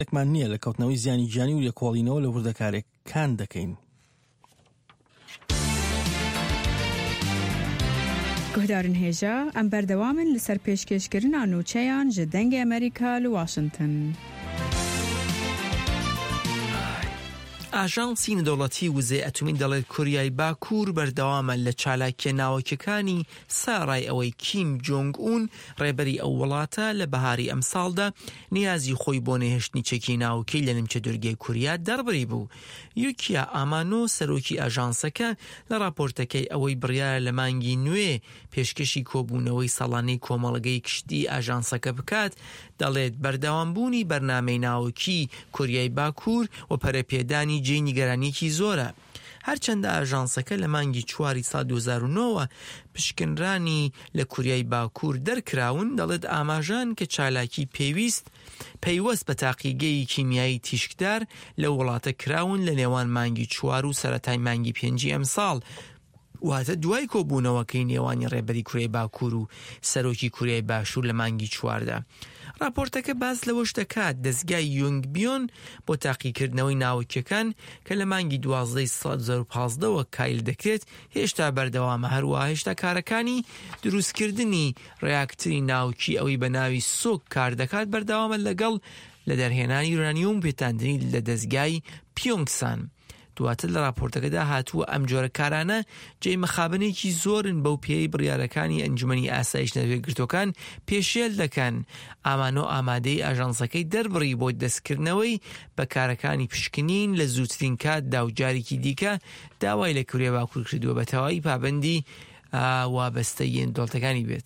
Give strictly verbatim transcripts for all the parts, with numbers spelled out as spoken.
ێکمان نییە لە کەوتنەوەی زیانی گیانی و لێکۆڵینەوە لە وردەکارێکان دەکەین. گۆدارن هێژە ئەم بەردەوامن لەسەر پێشکەشکردنا نوچەیان ji dengê Amerîka li Washington. ئاژانسی نەدەوڵەتی وزەی ئەتۆمی دەڵێت کوریای باکوور بەردەوامە لە چالاکیە ناوەکیەکانی ساڕای ئەوەی کیم جۆنگ ئون ڕێبەری ئەو وڵاتە لە بەهاری ئەمساڵدا نیازی خۆی بۆ نەهێشتنی چەکی ناوەکەی لە نیمچە دوورگەی کوریا دەربڕی بوو. یوکیا ئامانۆ سەرۆکی ئاژانسەکە لە راپۆرتەکەی ئەوەی بڕیارە لە مانگی نوێ پێشکەشی کۆبوونەوەی ساڵانەی کۆمەڵگەی کشتی ئاژانسەکە بکات دەڵێت بەردەوامبوونی بەرنامەی ناوەکی کوریای باکوور و پەرەپێدانی جێی نیگەرانیەکی زۆرە. هەرچەندە ئاژانسەکە لە مانگی چواری ساڵ دوو هەزار و نۆ پشکنرانی لە کوریای باکوور دەرکراون دەڵێت ئاماژان کە چالاکی پێویست پەیوەست بە تاقیگەی کیمیایی تیشکدار لە وڵاتە کراون لە نێوان مانگی چوار و سەرەتای مانگی پێنجی ئەمساڵ، واتە دوای کۆبوونەوەکەی نێوانی ڕێبەری کوریای باکوور و سەرۆکی کوریای باشوور لە مانگی چواردا. راپۆرتەکە باس لەوەش دەکات دەستگای یۆنگبیۆن بۆ تاقیکردنەوەی ناوەکیەکان کە لە مانگی دوازدەی ساڵ دوو هەزار و پانزدەوە کایل دەکرێت هێشتا بەردەوامە، هەروەها هێشتا کارەکانی دروستکردنی ڕیاکتەری ناوکی ئەوەی بە ناوی سۆک کار دەکات بەردەوامە لەگەڵ لە دەرهێنانی یورانیۆم پێتاندنی لە دەستگای پیۆنگسان. دواتر لە راپۆرتەکەدا هاتووە ئەم جۆرە کارانە جێی مەخابنێکی زۆرن بەو پێی بڕیارەکانی ئەنجومەنی ئاسایش نەوێگرتوەکان پێشێل دەکەن. ئامانۆ ئامادەی ئاژانسەکەی دەربڕی بۆ دەستکردنەوەی بە کارەکانی پشکنین لە زووترین کاتدا و جارێکی دیکە داوای لە کوریای باکوور کردووە بە تەواوی پابەندی وابەستەیی دۆڵتەکانی بێت.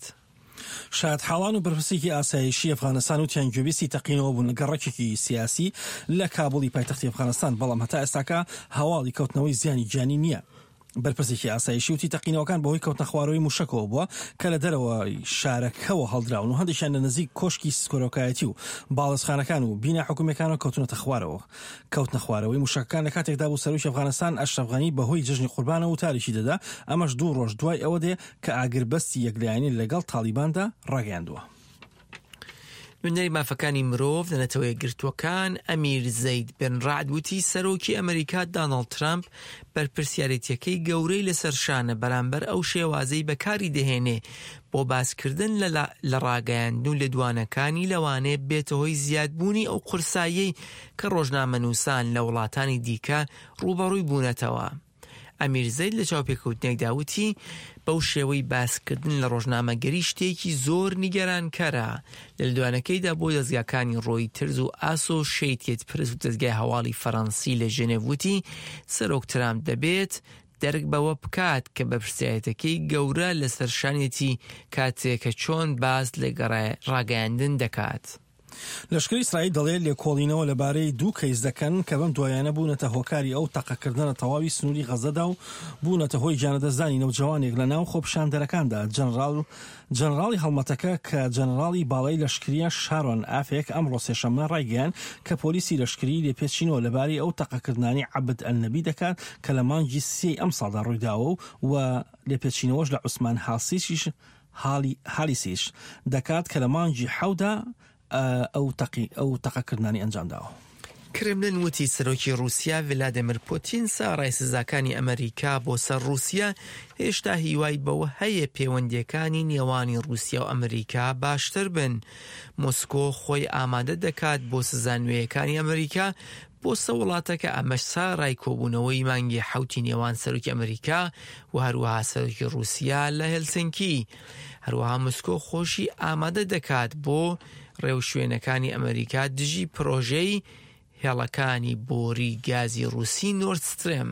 شاید حاڵان و بەرپرسێکی ئاسایشی ئەفغانستان و تیانگوێبیستی تەقینەوە بوون لە گەڕێکێکی سیاسی لە کابڵی پایتەختی ئەفغانستان، بەڵام هەتا ئێستاکە هەواڵی کەوتنەوەی زیانی گیانی نییە. بەرپرسێکی ئاسایشی وتی تەقینەوەکان بەهۆی کەوتنە خوارەوەی موشکەوە بووە کە لە دەرەوەی شارەکەەوە هەڵدراون و هەندێکیان لە نزیک کۆشکی سکۆرۆکایەتی و باڵەسخانەکان و بینا حکوومەکانەوە کەوتونەتە خوارەوە. کەوتنە خوارەوەی موشکەکان لە کاتێکدا بوو سەرۆکی ئەفغانستان ئەشرەف غەنی بەهۆی جژنی قوربانە و تاریشی دەدا، ئەمەش دوو ڕۆژ دوای ئەوە دێ کە ئاگربەستی یەکلایەنی لەگەڵ تالیباندا ڕاگەیاندووە. نوێنەری مافەکانی مرۆڤ لە نەتەوەی گرتوەکان ئەمیر زەید بن ڕعد وتی سەرۆکی ئەمریکا داناڵد ترامپ بەرپرسیارەتیەکەی گەورەی لەسەر شانە بەرامبەر ئەو شێوازەی بەکاری دەهێنێ بۆ باسکردن لە ڕاگەیاندن لە دوانەکانی لەوانەیە بێتە هۆی زیادبوونی ئەو قورساییەی کە ڕۆژنامەنووسان لە وڵاتانی دیکە ڕوبەڕووی بوونەتەوە. ئەمیر زەید لە چاوپێکەوتنێکدا وتی بەو شێوەی باسکردن لە ڕۆژنامەگەری شتێکی زۆر نیگەرانکەرە. لە دوانەکەیدا بۆ دەستگاکانی ڕۆیترز و ئاسۆشییتد پرس و دەستگای هەواڵی فەڕەنسی لە ژنێڤ وتی سەرۆک ترامپ دەبێت دەرک بەوە بکات کە بەرپرسیارەتەکەی گەورە لەسەر شانێتی کاتێکە چۆن باس لە ڕاگەیاندن دەکات. لەشکری ئیسرائیل دەڵێت لێکۆڵینەوە لەبارەی دوو کەیس دەکەن کە بەم دوایانە بوونەتە هۆکاری ئەو تەقەکردنە تەواوی سنووری غەزەدا و بوونەتە هۆی گیانەدەستدانی نەوجەوانێک لە ناو خۆپیشاندەرەکاندا. جەنەڕال جەنەڕاڵی هەڵمەتەکە کە جەنەڕاڵی باڵای لەشکریە شارۆن ئافێک ئەمڕۆ سێشەممە ڕایگەیان کە پۆلیسی لەشکری لێپێچینەوە لەبارەی ئەو تەقەکردنانی عەبد ئەلنەبی دەکات کە لە مانگی سێی ئەم ساڵدا ڕوویداوە و لێپێچینەوەش لە عوسمان حاسیشیش حالیسیش دەکات کە لە مانگی حەودا ئەو تەقی ئەو تەقەکردنانی ئەنجام داوە. کرملن وتی سەرۆکی رووسیا ڤلادیمیر پوتین ساڕای سزاکانی ئەمریکا بۆ سەر رووسیا هێشتا هیوای بەوە هەیە پەیوەندیەکانی نێوانی رووسیا و ئەمریکا باشتر بن. مۆسکۆ خۆی ئامادە دەکات بۆ سزانوێیەکانی ئەمریکا بۆ سە وڵاتەکە ئەمەش ساڕای کۆبوونەوەی مانگی حوتی نێوان سەرۆکی ئەمریکا و هەروەها سەرۆکی رووسیا لە هێلسینکی. هەروەها مۆسکۆ خۆشی ئامادە دەکات بۆ ڕێو شوێنەکانی ئەمریکا دژی پرۆژەی هێڵەکانی بۆری گازی رووسی نۆرد ستریم.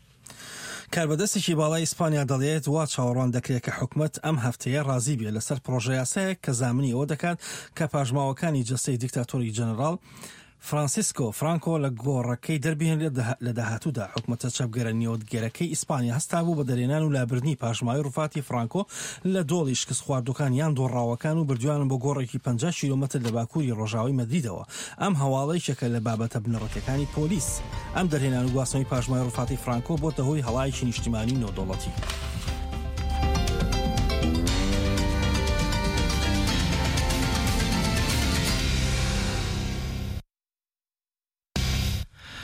کاربەدەستێکی باڵای ئیسپانیا دەڵێت وا چاوەڕوان دەکرێت کە حکومەت ئەم هەفتەیە ڕازی بێت لەسەر پرۆژە یاسایەک کە زامنی ئەوە دەکات کە پاژماوەکانی جەستەی دیکتاتۆری جەنەڕاڵ فرانسیسکۆ فرانکۆ لە گۆڕەکەی دەربێن لە داهاتوودا. حکومەتە چەپگەرە نێودگەرەکەی ئیسپانیا هەستا بوو بە دەرێنان و لابردنی پاژماوەی ڕووفاتی فرانکۆ لە دۆڵی شکست خواردووکان یان دۆڕاوەکان و بردووانن بۆ گۆڕێکی پەنجا کیلۆمەتر لە باکووری ڕۆژاوی مەدریدەوە. ئەم هەواڵەی شەکە لە بابەتە بنەڕەتەکانی پۆلیس. ئەم دەرهێنان و گواستنەوەی پاژماوەی ڕووفاتی فرانکۆ بۆتە هۆی هەڵایەکی نیشتیمانی نێودەوڵەتی.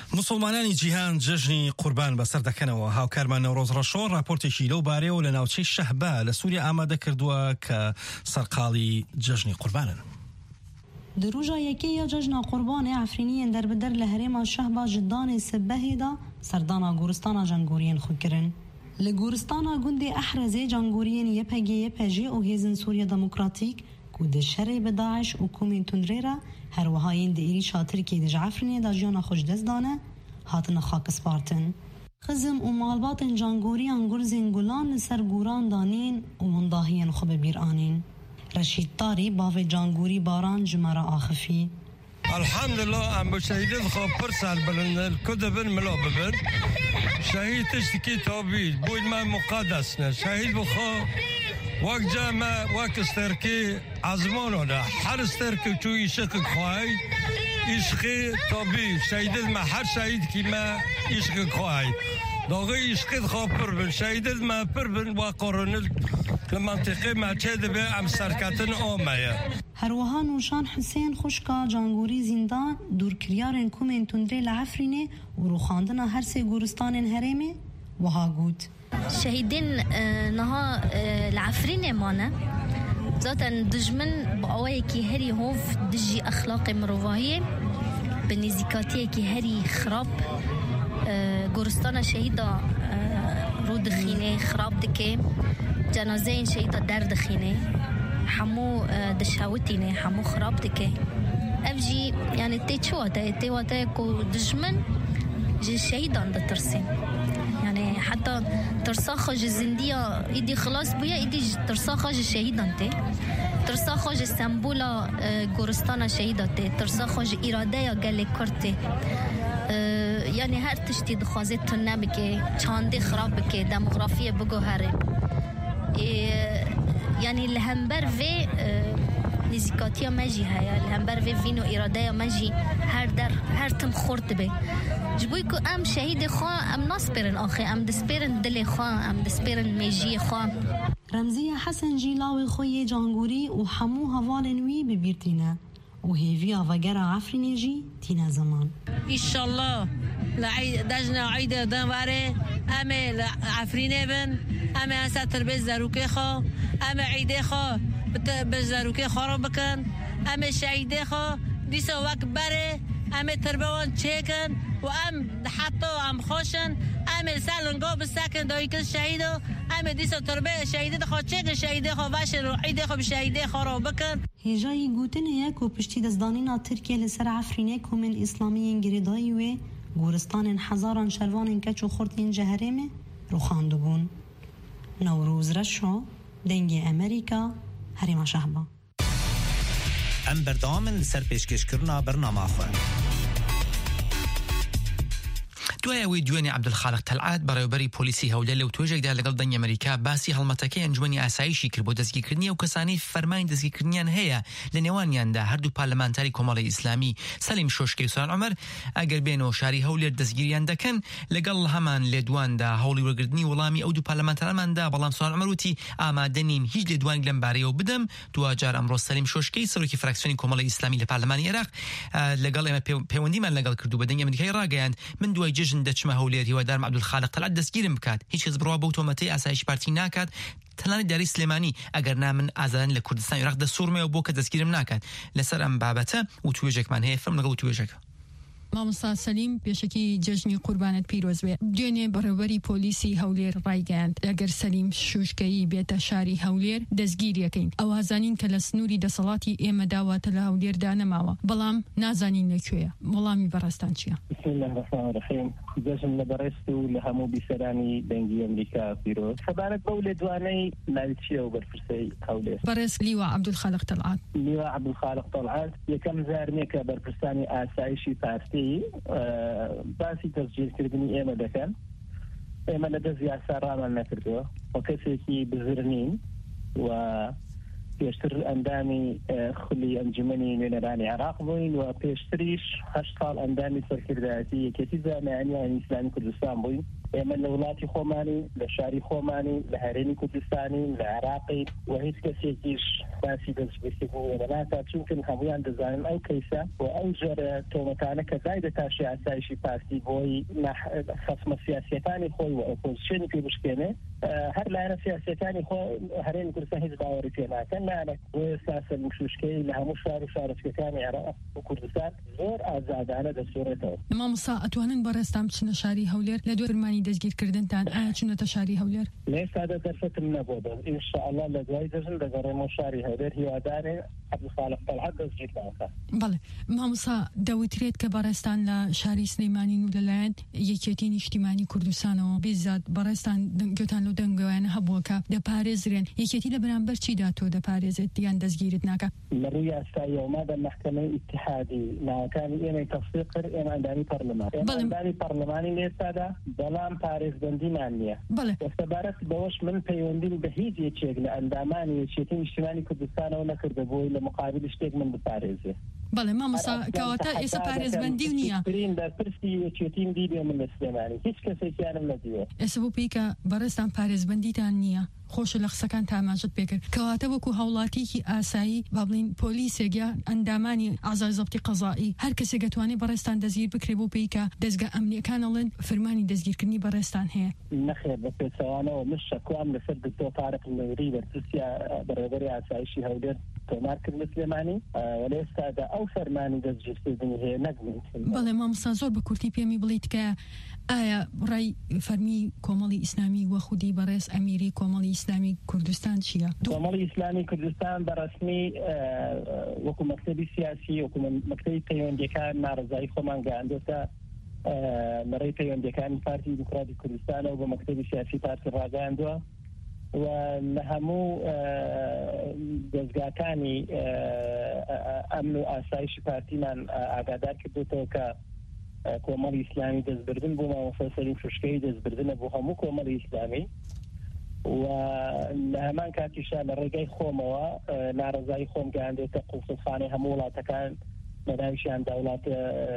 مسلمانانی جیهان جژنی قوربان بەسەر دەکەنەوە. هاوکارمان نەورۆز ڕەشۆ راپۆرتێکی لەو بارەیەوە لە ناوچەی شەهبا لە سووریا ئامادە کردووە کە سەرقاڵی جژنی قوربانن. Di roja yekê ya cejna qurbanê Efrîniyên derbeder li herêma Şehba ji danê sibehê da serdana goristana cangoriyên xwe kirin. Li goristana gundê Ehrezê cangoriyên Y P G Y P J û Hêzên Sûriya Demokratîk ku di şerê bi Daeş û komên tundrê re herwiha yên di êrişa Tirkiyeyê ji Efrînê da jiyana xwe ji dest dane hatine xakispartin. Xizim û malbatên cangoriyan Gurzên Gulan li ser goran danîn û wendahiyên xwe bi bîr anîn. رشید تاری باوی جانگوری باران جمره آخفی الحمدلله ام با شهیدت خواب پر سال بلندن کده بن ملا ببن شهید تشتکی تابید بود من مقدس نه شهید بخوا وقت جمع وقت استرکی عزمانو ده هر استرکی تو عشق خواهی عشقی تابید شهیدت ما هر شهید که ما عشق خواهی داغی عشقیت خواب پر بن شهیدت ما پر بن و قرانل لمنطقه مچه به ام سرکتن آمایه هروها نوشان حسین خوشکا جانگوری زندان دورکریارن کومن تندره لعفرینه و روخاندن هر سه گورستان هرمه وها گود شهیدین نها العفرینه مانه ذاتا دجمن بقوای کی هری هوف دجی اخلاق مروایی بنزیکاتی کی هری خراب گورستان شهیدا رو دخینه خراب دکه جنازه این شهیدا در دخینه حمو دشاوتینه حمو خراب دکه افجی یعنی تی چواته تی واته کو دجمن جی شهیدان ده ترسین یعنی حتی ترساخ جی زندیا ایدی خلاص بویا ایدی ترساخ جی شهیدان تی ترساخ جی سمبولا گورستان شهیدان تی ترساخ جی اراده یا گلی کرتی یعنی هر تشتی دخوازه تنه بکه چانده خراب بکه دموغرافی بگو هره یعنی لهمبر و نزیکاتی مجی هیا لهمبر و وینو اراده مجی هر در هر تم خورد به جبوی که ام شهید خواه ام ناسپرن آخه ام دسپرن دل خواه ام دسپرن میجی خواه رمزی حسن جیلاوی خوی جانگوری و حمو هوالنوی ببیرتینه و هیوی آوگر عفرینه جی تینه زمان ایشالله لعید دجنا عید دنواره امه عفرینه بن امه هسته تربیت زروکه خواه امه عیده خواه به زروکه خواه رو بکن امه شهیده خواه دیسا وقت بره امه تربیوان چکن و ام حتی ام خوشن امه سالنگاه بسکن دایی کن شهیده امه دیسا تربیت شهیده خواه چکن شهیده خواه وشن رو عیده خواه بشهیده خواه رو بکن هجایی گوتنه یک و پشتی دزدانینا ترکیه لسر عفرینه کومن اسلامی انگریدایی و گورستان هزاران شروان کچ و خورتین جهرمه رو خانده بون نوروز رشو دنگ امریکا هریما شهبا ام بردامن لسر پیشکش کرنا برنامه خواه دوای ئەوەی دوێنێ عەبدولخالق تەلعات بەڕێوەبەری پۆلیسی هەولێر لەو توێژێکدا لەگەڵ دەنگی ئەمریکا باسی هەڵمەتەکەی ئەنجومەنی ئاسایشی کرد بۆ دەستگیرکردنی ئەو کەسانەی فەرمانی دەستگیرکردنیان هەیە لە نێوانیاندا هەردوو پارلەمانتاری کۆمەڵی ئیسلامی سەلیم شۆشکەی و سوران عومەر ئەگەر بێنەوە شاری هەولێر دەستگیریان دەکەن لەگەڵ هەمان لێدواندا هەوڵی وەرگرتنی وەڵامی ئەو دوو پارلەمانتەرماندا بەڵام سوران عومەر وتی ئامادە نین هیچ لێدوانێک لەم بارەیەوە بدەم دوجار ئەمڕۆ سەلیم شۆشکەی سەرۆکی فراکسیۆنی کۆمەڵی ئیسلامی لە پارلەمانی عێراق لەگەڵ ئێمە پەیوەندیمان لەگەڵ کردو بە دەنگی ئەمریکای ڕاگەیاند من دوای جژن دەچمە هەولێر هیوادارم عەبدولخالق تەلعات دەستگیرم بکات هیچ کەس بڕوا بەو تۆمەتەی ئاسایشی پارتی ناکات تەنانەت داری سلێمانی ئەگەر نا من ئازادان لە کوردستان عێراق دەسوڕمەوە بۆ کە دەستگیرم ناکات لەسەر ئەم بابەتە و توێژێکمان هەیە فەرم لەگەڵ توێژەکە مامۆستا سەلیم پێشەکی جژنی قوربانت پیرۆز بێ دوێنێ بەڕێوەبەری پۆلیسی هەولێر ڕایگەیاند ئەگەر سەلیم شوشکەیی بێتە شاری هەولێر دەستگیریەکەین ئەو هازانین کە لە سنووری دەسەڵاتی ئێمە داواتە لە هەولێردا نەماوە بەڵام نازانین لەکوێیە وەڵامی بەڕێستان چییە؟ بسم الله الرحمن الرحیم جژن لە بەڕێست و لە هەموو بیسەرانی دەنگی ئەمریکا پیرۆز خەبارەت بەو لێدوانەی ناوی چییە و بەرپرسەی هەولێر بەڕێز لیوا عەبدولخالق تەلعات لیوا عەبدولخالق تەلعات یەکەم زارنێکە بەرپرسانی ئاسایشی پارتی باسی دەستگیرکردنی ئێمە دەکەن ئێمە لە دەست یاسا ڕامان نەکردووە و کەسێکی بزر نین و پێشتر ئەندامی خولی ئەنجومەنی نوێنەرانی عێراق بووین و پێشتریش هەشت ساڵ ئەندامی سەرکردایەتی یەکێتی زانایانی ئیسلامی کوردستان بووین ئێمە لە وڵاتی خۆمانی لە شاری خۆمانی لە هەرێمی کوردستانی لە عێراقی و هیچ کەسێکیش باسی دەستگیرکردنی ئێمە ناکات چونکە هەمویان دەزانن ئەو کەیسە و ئەو جۆرە تۆمەتانە کە دایدە تاشی ئاسایشی پارتی بۆی خەسمە سیاسیەکانی خۆی و ئۆپۆزیسیۆنی پێ بشکێنێ هەر لایەنە سیاسیەکانی خۆ هەرێمی کوردستان هیچ باوەڕی پێ ناکەن لایەنە بۆ ئێستا سەرمشوشکەی لە هەموو شار و شارەچکەکانی عێراق و کوردستان زۆر ئازادانە دەسوورێتەوە. مامۆستا ئەتوانن بەڕێستان بچنە شاری هەولێر لە دوای فرمانی دەستگیرکردنتان ئایا چونەتە شاری هەولێر؟ لە ئێستادا دەرفەتم نەبووە بەس ئینشاءالله لە دوای دەژن دەگەڕێمەوە شاری هەولێر هیوادارێ عەبدولخالق تەلعەت دەستگیر ناکات. بەڵێ مامۆستا دەوترێت کە بەڕێستان لە شاری سلەیمانی و لەلایەن یەکێتی نیشتیمانی کوردستانەوە بێزاد بەڕێستان گوتان لەو دەنگەوەیانە هەبووە کە دەپارێزرێن یەکێتی لە بەرامبەر چیدا تۆ دەپارێزێت یان دەستگیرت ناکات؟ لە ڕووی یاساییەوە بە مەحکەمەی ئیتیحادی ناوەکانی ئێمەی تەفسیق کرد ئێمە ئەندامی پەرلەمان ئەندامی پەرلەمانی لێستادا بەڵام پارێزبەندیمان نییە. دەستەبارەت بەوەش من پەیوەندیم بە هیچ یەکێک لە ئەندامانی یەکێتی نیشتیمانی کوردستانەوە نەکردە بۆی لە مقابل شتێک من بپارێزێ. بەڵێ مامۆستا کەواتە ئێستا پارێزبەندی و نییە برین دەرپرسی یەکێتیم دیبێ من لە سلێمانی هیچ کەسێکیانم نەدیوە. ئێستا بۆ پێی کە بەڕێستان پارێزبەندیتان نییە خۆشە لە قسەکان تاماژت پێکرد کەواتە وەکو هەوڵاتیکی ئاسایی با بڵین پۆلیسێک یا ئەندامانی ئازای زەبتی قەزایی هەر کەسێک دەتوانێت بەڕێستان دەستگیر بکرێ بۆ پێی کە دەستگا ئەمنیەکان ئەڵێن فرمانی دەستگیرکردنی بەڕێستان هەیە. نەخێر بە پێچەوانەوە من شەکوام لەسەر دکتۆر تارق نووری بەرپرسیە بەڕێوەبەری ئاسایشی هەولێر تۆمار کرد لە سلێمانی وەلە ئێستادا ئەو فەرمانی دەستگیرکردنی هەیە نەگمین. بەڵێ مامۆستا زۆر بە کورتی پێمی بڵیت کە ئایا ڕای فەرمی کۆمەڵی ئیسلامی وە خودی بەڕێز ئەمیری کۆمەڵی ئیسلامی کوردستان چییە؟ کۆمەڵی ئیسلامی کوردستان بەڕسمی وەکو مەکتەبی سیاسی وەکو مەکتەبی پەیوەندیەکان ناڕزایی خۆمان گەیاندوتە مەڕەی پەیوەندیەکانی پارتی دیموکراتی کوردستانەوە بە مەکتەبی سیاسی پارتی ڕاگەیاندووە و لە هەموو دەستگاکانی ئەمن و ئاسایشی پارتیمان ئاگادار کردوتەوە کە کۆمەڵی ئیسلامی دەستبردن بۆ مامۆستا سەلیم شوشکەی دەستبردنە بۆ هەموو کۆمەڵی ئیسلامی و لە هەمان کاتیشا لە ڕێگەی خۆمەوە ناڕزایی خۆم گەیاندوتە قوڵسڵخانەی هەموو وڵاتەکان لە ناویشیاندا وڵاتە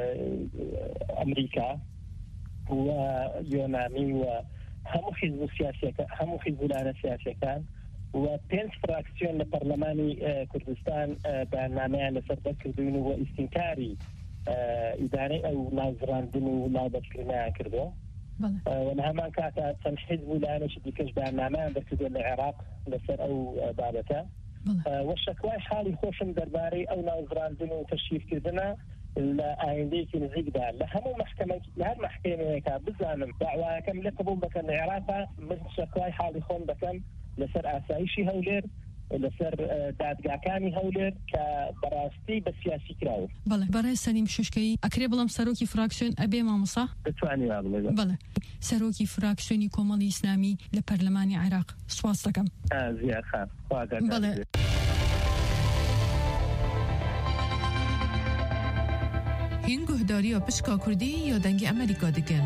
ئەمریکا و یۆنامی و هەموو حیزب سیاسیەکان هەموو حیزبولانە سیاسیەکان و پێنج فراکسیۆن لە پەرلەمانی کوردستان بەنامەیان لەسەر دەرکردوون و ئیستینکاری ئیدارەی ئەو نازڕاندن و ناوبەرکردنیان کردووە و لە هەمان کاتە چەند حیزبولانەشی دیکەش بەنامەیان دەکردووە لە عێراق لەسەر ئەو بابەتە و شەکوای حاڵی خۆشم دەربارەی ئەو نازڕاندن و تەشریفکردنە لە ئایندەیەکی نزیکدا لە هەموو محکەمەی لە هەر محکەمەیەکە بزانم داوایەکەم لێ قبوڵ بکەن لە عێراقا من شەکوای حاڵی خۆم دەکەم لەسەر ئاسایشی هەولێر لەسەر دادگاکانی هەولێر کە بەڕاستی بە سیاسی کراوە. بەڵێ بەڕێز سەلیم شوشکەی ئەکرێ بڵم سەرۆکی فراکسیۆن ئەبێ مامۆستا؟ دەتوانی بڵێ. بەڵێ سەرۆکی فراکسیۆنی کۆمەڵی ئیسلامی لە پەرلەمانی عێراق سوپاس دەکەم. زیاد خاڵ. بەڵێ. هین گوهداری و پشکا کردی یا دنگی ئەمریکا دکن؟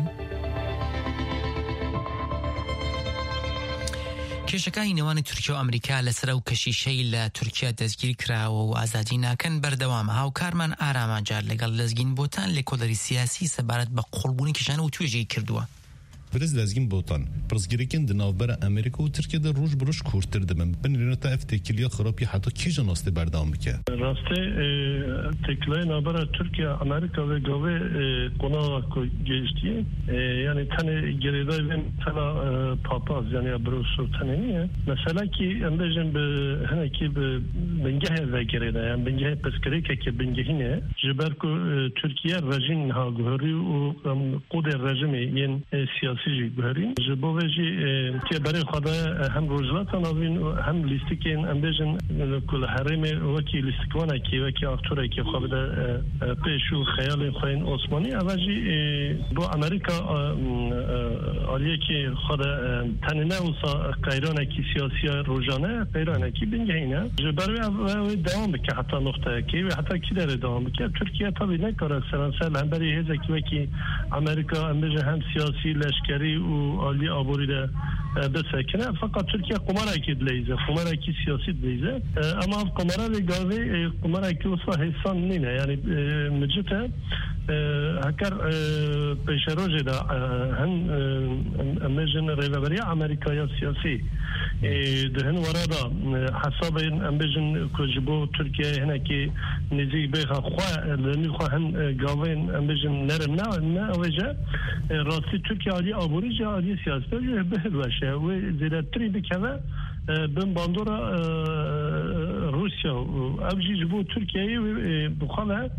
کێشەکانی نێوانی تورکیا و ئەمریکا لەسەر ئەو کەشیشەی لە تورکیا دەستگیر کراوە و ئازادی ناکەن بەردەوامە. هاوکارمان ئارامانجار لەگەڵ لەزگین بۆتان لێکۆڵەری سیاسی سەبارەت بە قوڵبوونی کێشانە و توێژەی کردووە. برز لازم بوتان پرسگیرکن دناوبر امریکا و ترکیه در روز بروش کورتر دمن بنرینه تا افتکیلی خرابی حتی کی جناسته بردام بکه راسته تکلای نابر ترکیه امریکا و گاوه قناع گشتیه یعنی تنه گریدای بین تلا پاپاز یعنی بروش تنه مثلا کی اندازن به هنه کی به بنگه و گریدای یعنی بنگه پسکری که که بنگهینه جبر کو ترکیه رژیم ها گهری و قود رژیم یعنی سیاسی جبرین جبوجی که برای خدا هم روزلات نوین هم لیستکین اندازن کل حریم وکی لیستکوانه کی وکی اکتوری که خود پیشو خیال خوین عثمانی اوجی با امریکا آلیه که خود تنینه وسا قیرانه کی سیاسی روزانه قیرانه کی بنگهینه جبرای دوام بکه حتی نقطه کی و حتی کی داره دوام بکه ترکیه طبعی نکاره سرانسال هم برای هزکی وکی امریکا اندازه هم سیاسی لشکر عسكري وعلي أبوري ده بسكنه فقط تركيا قمرة كي دليزة قمرة كي سياسي دليزة أما قمرة لقاضي قمرة كي وصفها هيسان نينا يعني مجتها هكر بيشروجي دا هن أمجن ريفابريا أمريكايا سياسي دهن ورادا حساب أمجن كجبو تركيا هنا كي نزيك بيخا خوا لأنه خوا هن قاوين أمجن نرم نا نا أوجه راسي تركيا علي أبوري جا علي سياسي جه بهلوشه وزيادة تري بكذا بن باندورا روسيا أبجي جبو تركيا بخالها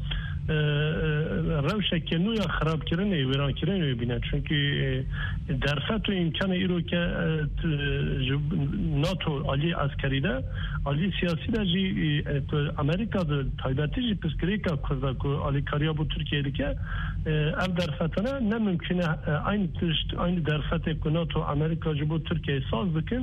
روشه که نویا خراب کردن ویران کردن ببینه چون که درفت و امکان ایرو که ناتو عالی عسکری ده عالی سیاسی ده جی امریکا ده تایبتی جی پسکری که کرده که عالی کاریا بو ترکیه ده که اف درفتانه نممکنه این تشت این درفت که ناتو امریکا جی بو ترکیه ساز بکن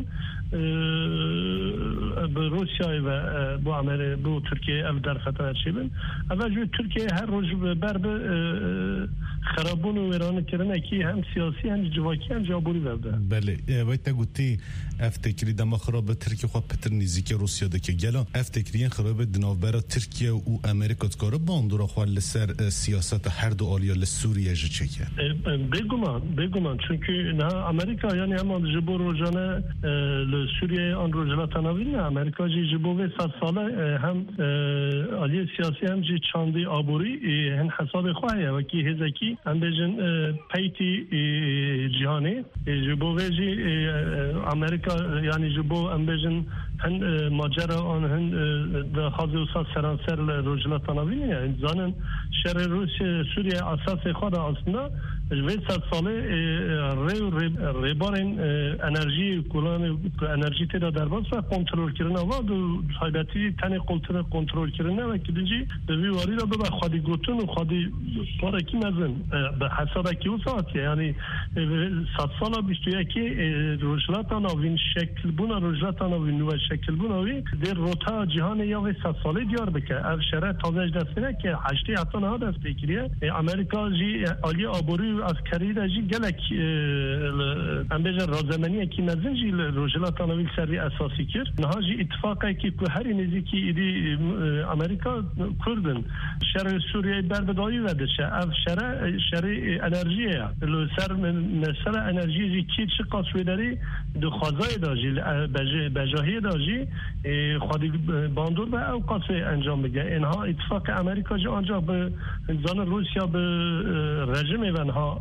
به روسیا و بو امریکا بو ترکیه اف درفتانه چی بین اول جو ترکیه هر روز بر به خرابون و ویران کردن کی هم سیاسی هم جواکی هم جابوری برده بله وای تا گوتی افتکری دم خراب ترکیه خو پتر نزدیک روسیا ده که گلا افتکری خراب دناوبر ترکیه و امریکا تکاره باندورا خو لسر سیاست هر دو آلیا لسوریه ج چکه بگمان بگمان چون که نه امریکا یعنی هم جبور روزانه لسوریه آن روزلا تناوین امریکا جی جبور صد ساله هم آلی سیاسی هم جی چاندی آبوری هن حساب خواهی و کی هزکی هم بجن پیتی جهانی جبور جی امریکا یعنی جبور هم بجن هن ماجرا آن هن ده خازی وسط سرانسر روزلا تناوین یعنی زانن شر روسیه سوریه اساس خود اصلا جوید صد ساله ری ریبارن انرژی کلان انرژی تدا در باز و کنترل کردن و دو حالتی تنی کنترل کنترل کردن و کدیجی دوی واری را به خودی گوتن و خودی پاره کی مزن به حساب کی وسط یعنی صد سال بیست و یک روزلات نوین شکل بنا روزلات نوین و شکل بناوی در روتا جهان یا و صد ساله دیار بکه اف شرط تازه دستنه که هشتی حتی نه دست بگیریه امریکا جی عالی آبوری عسکری ده جی گلک امبیجن رازمانی کی مزن جی روزلات نوین سری اساسی کرد نه جی اتفاقی که که هر نزدیکی ایدی امریکا کردن شر سوریه بربدایی وده شه اف شر شر انرژیه لو سر مثلا انرژی جی کی چه قصوی داری دو خازای داجی بجاهی داجی خودی باندور به او قصه انجام بگه اینها اتفاق امریکا جا آنجا به زن روسیا به رژیم اینها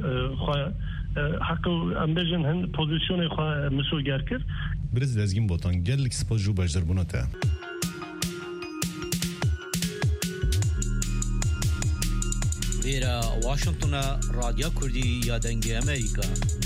حق امبیجن هن پوزیشن خواه مسوگر کرد برز لازگیم بوتان گلک سپاس جو بجدر بوناته ویرا واشنطن رادیو کردی یادنگی امریکا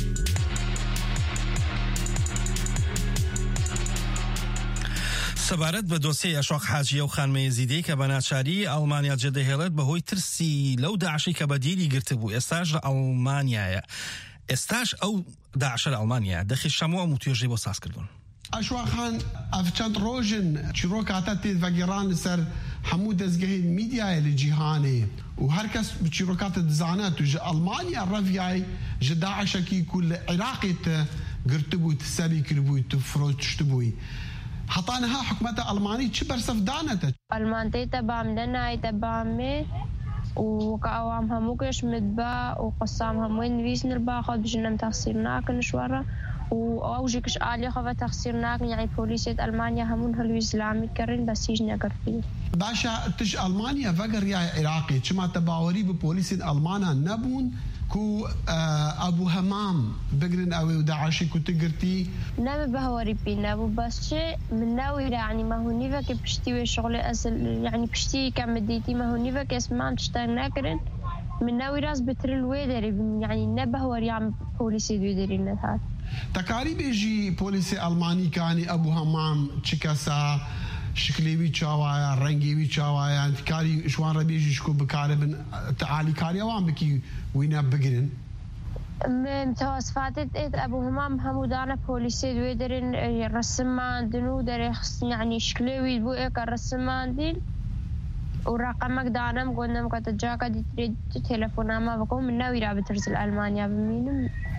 سەبارەت بە دۆسیی ئەشۆق حاجیە و خانمە یەزیدی کە بە ناچاری ئەڵمانیا جێدەهێڵێت بەهۆی ترسی لەو داعشی کە بەدیری گرتبوو ئێستاش لە ئەڵمانیایە ئێستاش ئەو داعشە لە ئەڵمانیا دەخیشەمەوە و توێژەی بۆ ساز کردوون ئەشواخان ئەفچەند ڕۆژن چیرۆکاتە تێدڤەگەڕان لەسەر هەموو دەستگەهی میدیایە لە جیهانێ و هەر کەس چیرۆکاتە دزانێت و ژە ئەڵمانیا ڕەڤیای ژە داعشەکی کو لە عێراقێت گرتبووی سەری کردبووی و فرۆشتبووی حطانها حكومة ألمانية شبر سفدانته ألمانتي تبعم دناي تبعمي وكأوام هموكش مدبا وقصام هموين نويس نربا خد بجنم تخسيرناك نشورا وأوجيكش آلي خوا تخسيرناك يعني بوليسية ألمانيا همون هلو إسلامي كرين بس يجنا كرفيه باشا تش ألمانيا فقر يا عراقي شما تباوري ببوليسية ألمانيا نبون كو أبو همام بقرن أوي وداعشي كو تقرتي نام بهوري بينا أبو بس شيء من ناوي يعني ما هو نيفك بشتي وشغل أصل يعني بشتي كم ديتي ما هو نيفك اسمان تشتغل ناكرن من ناوي راس بترل ويدري يعني نبهوري عم بوليسي دويدري نهار تكاري بيجي بوليسي ألماني كاني أبو همام تشكاسا شكليوي تشاوايا رنگيوي تشاوايا كاري شوان ربيجي شكو بكاربن تعالي كاري وان بكي وينا بقرن متوسفاتت ابو همام همودانا بوليسي دوي درين رسمان دنو دري يعني شكليوي بو ايك الرسمان دين ورقمك دانم قلنا مكتجاكا دي تريد تليفونا ما بكون من ناوي رابط رسل ألمانيا بمينم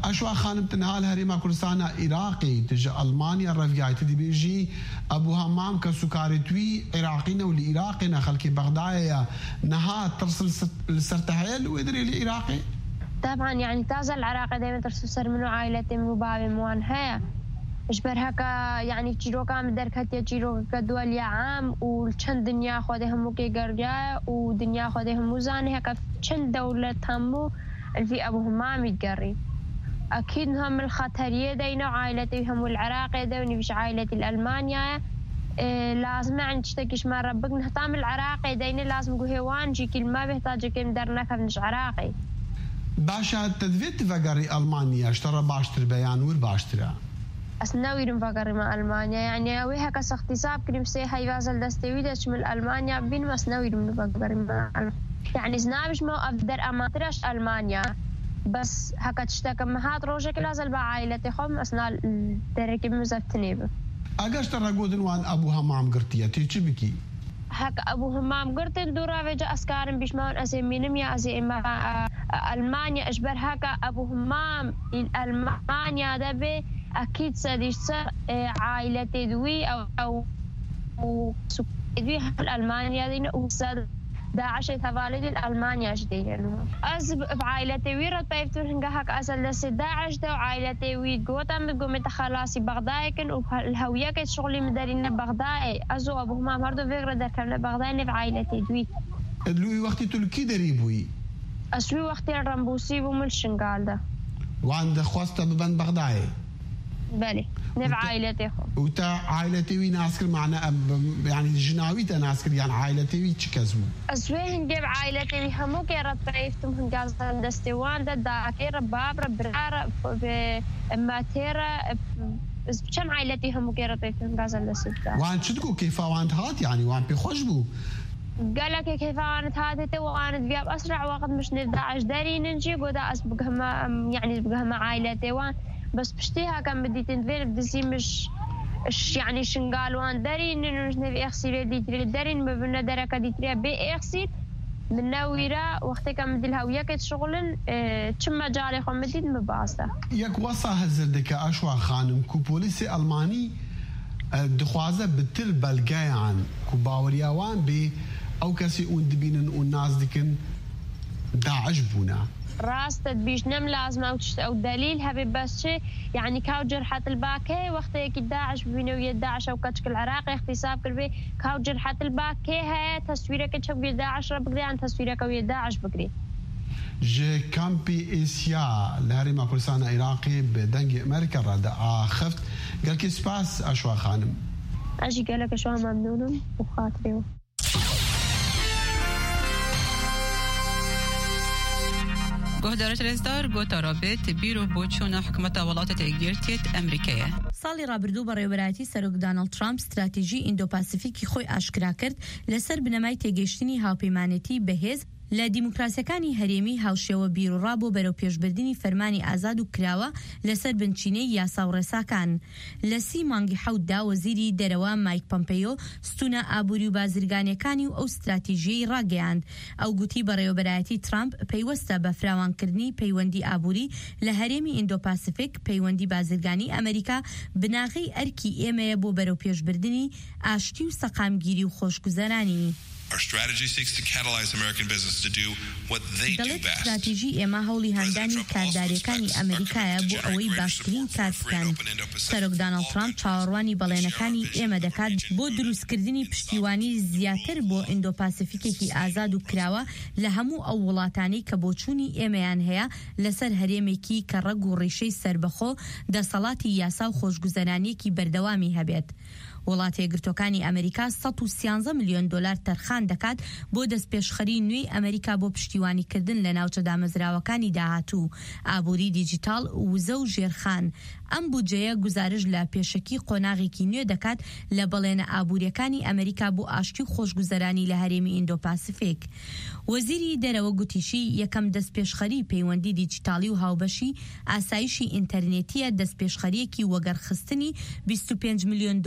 اشوا خانم تنهال هريما كردستان عراقي تجي المانيا الرفيعي تدي بيجي ابو همام كسكارتوي عراقينا والعراقينا خلكي بغداد نها ترسل السرتهيل ويدري العراقي طبعا يعني تازا العراقي دائما ترسل سر منو عائلتي من بابي موان هيا إجبر هكا يعني تجيروكا من دركات يجيروكا دول عام وشن دنيا خودهم مكي قرجا ودنيا خودهم مزاني هكا شن دولة همو في أبو همام يتقري أكيد هم الخطرية دينا عائلتهم والعراقي دوني مش عائلتي الألمانيا إيه لازم يعني تشتكيش مع ربك نهتم العراقي دينا لازم قهوان جي كل ما بيحتاج كم درنا كمش عراقي باشا تدفيت فقري ألمانيا اشترى باشتر بيان وير باشترا أسنوي مفقر مع ألمانيا يعني أويها كس اختصاب كريم سي هاي فازل دستويدة شمل ألمانيا بين ما أسنوي مفقر مع ألمانيا يعني زنابش ما أقدر أماترش ألمانيا بس هكا تشتكى مهات روجك لازل بعائلتي خم أثناء التركيب مزفتني به أجاش ترى جودن وان أبو همام قرتيا تيجي بكي هكا أبو همام قرتن دورا وجا أسكارن بيشمان أزمينم يا أزيما ألمانيا أجبر هكا أبو همام ألمانيا دبي أكيد سديش عائلتي دوي أو أو دوي ألمانيا دين وسد داعش تفالد الألمانيا جديا أز بعائلتي ويرد بيفتون هنجا هك أصل لس داعش ده وعائلتي ويد قوتا متقوم تخلاصي بغداد كن والهوية كي شغلي مدارين بغداد أزو أبو همام هردو فكرة در كمل بغداد نف عائلتي دوي لوي وقتي تلكي دريبوي أسلوي وقتي الرمبوسي وملشنقال ده وعند خواسته ببن بغداد بله نف عائلتي خو وتا عائلتي وي ناسكر معنا يعني جناوي تناسكر يعني عائلتي وي تشكزمو اسوي هنجيب عائلتي وي همو كي رطيفتم هنجازن دستوان ده داكير باب ربرار بماتيرا كم عائلتي همو كي رطيفتم هنجازن دستوان وان شدكو كيف وانت هات يعني وان بخشبو قال لك كيف وانت هاتي وانت بياب اسرع وقت مش نداعش داري ننجي قدا اسبقهم يعني اسبقهم عائلتي وان بس بشتيها كان بدي تنفير بدي مش اش يعني شنقالوان دارين انه نبي اغسل دي تري دارين ما بنا دركه دي تري بي اغسل من نويرا وقت كان بدي الهويه كت شغلن اه تشم جالي خمدي مباسه ياك وصا هزردك اشوا خانم كو بوليسي الماني دخوازه بتل بلقايان كو باورياوان بي او كسي اون دبينن والناس ديكن داعش بونا راس تدبيش نم لازم أو أو دليل هبي بس شيء يعني كاو جرحة الباكي وقت يك داعش بينو يداعش أو كتشك العراق اختصاب كربي كاو جرحة الباكي هي تصويرك كتشك يداعش بقري عن تصويرك أو يداعش بقري جي كامبي إيسيا لهري كردستان عراقي بدنج أمريكا رد خفت قال كي سباس أشوا خانم أجي قالك أشوا ممنون وخاطري گهدارت رزدار گوتا رابط بیرو بوچون حکومت ولایت تگیرتیت امریکیه. سالی رابردوو بەڕێوەبەرایەتی سەرۆک دانەڵد ترامپ استراتیژی ئیندۆ-پاسیفیکی خۆی ئاشکرا کرد لەسەر بنەمای تێگەیشتنی هاوپەیمانێتی بەهێز لە دیموکراسیەکانی هەرێمی هاوشێوە بیرۆڕا بۆ بەرەو پێشبردننی فەرمانی ئازاد و کراوە لەسەر بنچینەی یاسا و ڕێساکان. لە سی مانگی حەوتدا وەزیری دەرەوە مایک پۆمپێیۆ ستونە ئابووری و بازرگانیەکانی و ئەو استراتیژیەی ڕاگەیاند. ئەو گوتی بەڕێوەبەرایەتی ترامپ پەیوەستە بە فراوانکردنی پەیوەندی ئابووری لە هەرێمی ئیندۆ-پاسیفیک پەیوەندی بازرگانی ئەمریکا بناغی ئەرکی ئێمەیە بۆ بەرەو پێشبردننی ئاشتی و سەقامگیری و خۆشگوزەرانی. Our strategy seeks to catalyze American business to do what they do best. استراتیژی ئێمە هەوڵی هەندانی کارداریەکانی ئەمریکایە بۆ ئەوەی باشترین کار بکەن. سەرۆک دانەڵد ترامپ چاوەڕوانی بەڵێنەکانی ئێمە دەکات بۆ دروستکردنی پشتیوانی زیاتر بۆ ئیندۆ-پاسیفیکێکی ئازاد و کراوە لە هەموو ئەو وڵاتانی کە بۆچوونی ئێمەیان هەیە لەسەر هەرێمێکی کە ڕەگ و ڕیشەی سربەخۆ دەسەڵاتی یاسا و خۆشگوزەرانیەکی بەردەوامی هەبێت. وڵاتە یەکگرتووەکانی ئەمریکا سەد و سیانزە ملیۆن دۆلار تەرخان دەکات بۆ دەستپێشخەری نوێی ئەمریکا بۆ پشتیوانیکردن لە ناوچە دامەزراوەکانی داهاتوو، ئابووری دیجیتال، وزە و ژێرخان. ئەم بودجەیە گزارش لە پێشەکی قۆناغێکی نوێ دەکات لە بەڵێنە ئابووریەکانی ئەمریکا بۆ ئاشتی و خۆشگوزەرانی لە هەرێمی ئیندۆ-پاسیفیک. وەزیری دەرەوە گوتیشی یەکەم دەستپێشخەری پەیوەندی دیجیتالی و هاوبەشی ئاسایشی ئینتەرنێتیە دەستپێشخەریەکی وەگەرخستنی بیست و پێنج ملیۆن دۆلار بۆ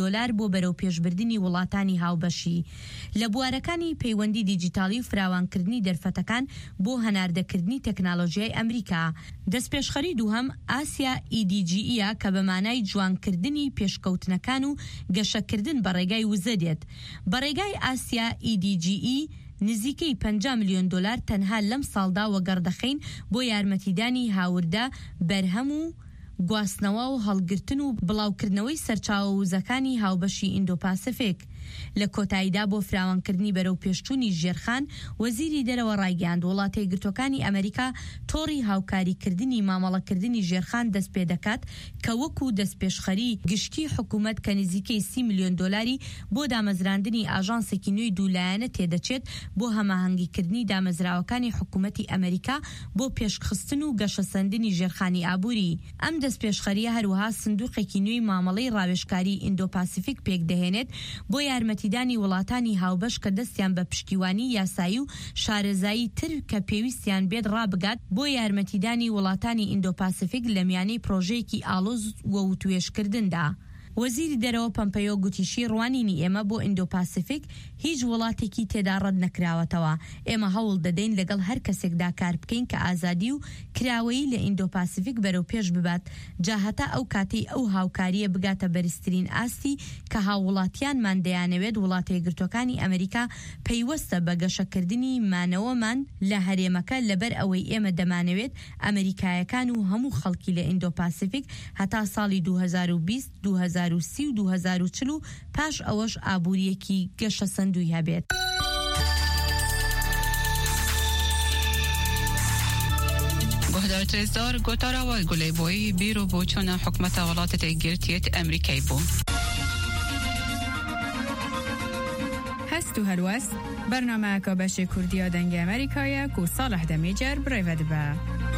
بۆ بەرەو پێشبردننی وڵاتانی هاوبەشی لە بوارەکانی پەیوەندی دیجیتالی و فراوانکردنی دەرفەتەکان بۆ هەناردەکردنی تەکنالۆژیای ئەمریکا. دەستپێشخەری دووهەم ئاسیا ئی دی جی ئی کە بە مانای جوانکردنی پێشکەوتنەکان و گەشەکردن بە ڕێگای وزە دێت. بە ڕێگای ئاسیا ئی دی جی ئی نزیکەی پەنجا ملیۆن دۆلار تەنها لەم ساڵدا وەگەڕدەخەین بۆ یارمەتیدانی هاوردە بەرهەم و گواستنەوە و هەڵگرتن و بڵاوکردنەوەی سەرچاوە وزەکانی هاوبەشی ئیندۆ-پاسیفیک. لە کۆتاییدا بۆ فراوانکردنی بەرەو پێشچوونی ژێرخان وەزیری دەرەوە ڕایگەاند وڵاتە یەکگرتووەکانی ئەمریکا تۆڕی هاوکاریکردنی مامەڵەکردنی ژێرخان دەست پێ دەکات کە وەکو دەستپێشخەری گشتی حکوومەت کە نزیکەی سی ملیۆن دۆلاری بۆ دامەزراندنی ئاژانسێکی نوێی دوولایەنە تێدەچێت بۆ هەماهەنگیکردنی دامەزراوەکانی حکوومەتی ئەمریکا بۆ پێشخستن و گەشەسەندنی ژێرخانی ئابووری. ئەم دەستپێشخەریە هەروەها سندوقێکی نوێی مامەڵەی ڕاوێژکاری ئیندۆ-پاسیفیک پێک دەهێنێت بۆ یارمەتیدانی وڵاتانی هاوبەش کە دەستیان بە پشتیوانی یاسایی و شارەزایی تر کە پێویستیان بێت ڕابگات بۆ یارمەتیدانی وڵاتانی ئیندۆ-پاسیفیک لە میانەی پرۆژەیەکی ئاڵۆز و وتوێشکردندا. وەزیری دەرەوە پەمپەیۆ گوتیشی ڕوانینی ئێمە بۆ ئیندۆ-پاسیفیک هیچ وڵاتێکی تێدا ڕەت نەکراوەتەوە. ئێمە هەوڵ دەدەین لەگەڵ هەر کەسێکدا کار بکەین کە ئازادی و کراوەیی لە ئیندۆ-پاسیفیک بەرەو پێش ببات جاهەتا ئەو کاتەی ئەو هاوکاریە بگاتە بەرزترین ئاستی کە هاوڵاتیانمان دەیانەوێت وڵاتە یەکگرتووەکانی ئەمریکا پەیوەستە بە گەشەکردنی مانەوەمان لە هەرێمەکە لەبەر ئەوەی ئێمە دەمانەوێت ئەمریکایەکان و هەموو خەڵکی لە ئیندۆ-پاسیفیک هەتا ساڵی دوو هەزار و بیست دوو هەزار و سی و دوو هەزار و چل و پاش ئەوەش ئابووریەکی گەشە سندوی هەبێت. گۆهدار ترێزدار گۆتاراوە گولەیبۆیی بیرۆ بۆ چۆنە حکومەتە وڵاتە تێگرتێت ئەمریکای بوو. هەست و هەلوەست بەرنامەیەکە بەشی کوردیە دەنگی ئەمریکایە و ساڵح دەمیجەر برێڤە دەبە.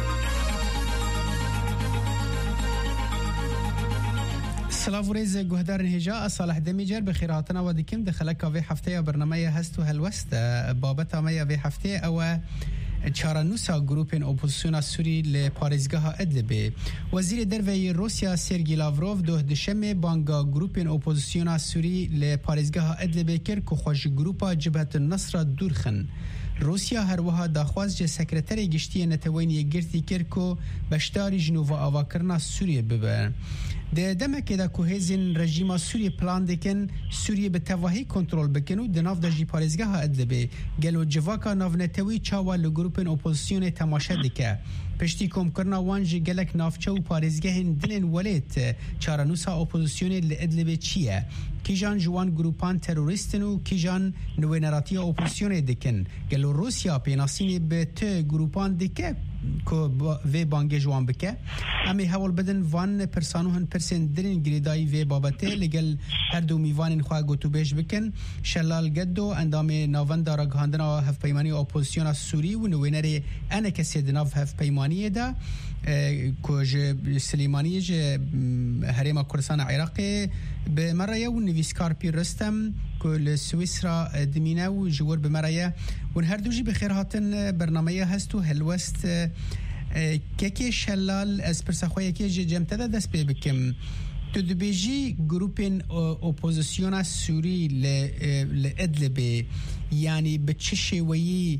سلاف وريز گهدار هجاء صالح دميجر بخيراتنا ودكم دخلك في حفتة برنامج هست وهلوست بابتا ميا في حفتة أو چارانوسا گروپین اپوزیسیون سوری لپاریزگاه ادلب. وزیر دروی روسیا سرگی لاوروف دو دشمه بانگا گروپین اپوزیسیون سوری لپاریزگاه ادلب کرد که خوش گروپا جبهت النصر دورخن. روسیا هر وها داخواز جه سکرتری گشتی نتوینی گرتی کرد که بشتاری جنوب آوا کرنا سوریه ببر. ده دمه که دا کوهزین رژیم سوریه پلان دکن سوریه به تواهی کنترل بکن و دناف دا جی پارزگاه ادلبه گلو جواکا ناونتوی چاوا لگروپن اپوزیسیون تماشا دکه پشتی کم کرنا وانجی گلک نافچه و پارزگاه دلن ولیت چارانوسا اپوزیسیون لادلبه چیه کیجان جوان گروپان تروریستن و کیجان نوینراتی اپوزیسیون دکن گلو روسیا پیناسینی به ته گروپان دکه که وی بانگی جوان بکه امی حول بدن وان پرسانوهن پرسن درین گریدایی وی بابته لگل هر دو میوان خواه گوتو بیش بکن شلال گدو اندام ناون دارا گهاندنا هف پیمانی اپوزیسیون سوری و نوینری انا کسی دناف هف پیمانی دا که جه سلیمانی جه هریم کردستان عراقی به مرایه و نویسکار پیر رستم که لسویسرا دمینه و جور به مرایه و هر دو جی بخیر هاتن برنامه هست و هلوست که شلال از پرسخواه که جمتده دست بی بکم تو دبیجی گروپین اپوزیسیون سوری لادلبه یعنی به چه شویی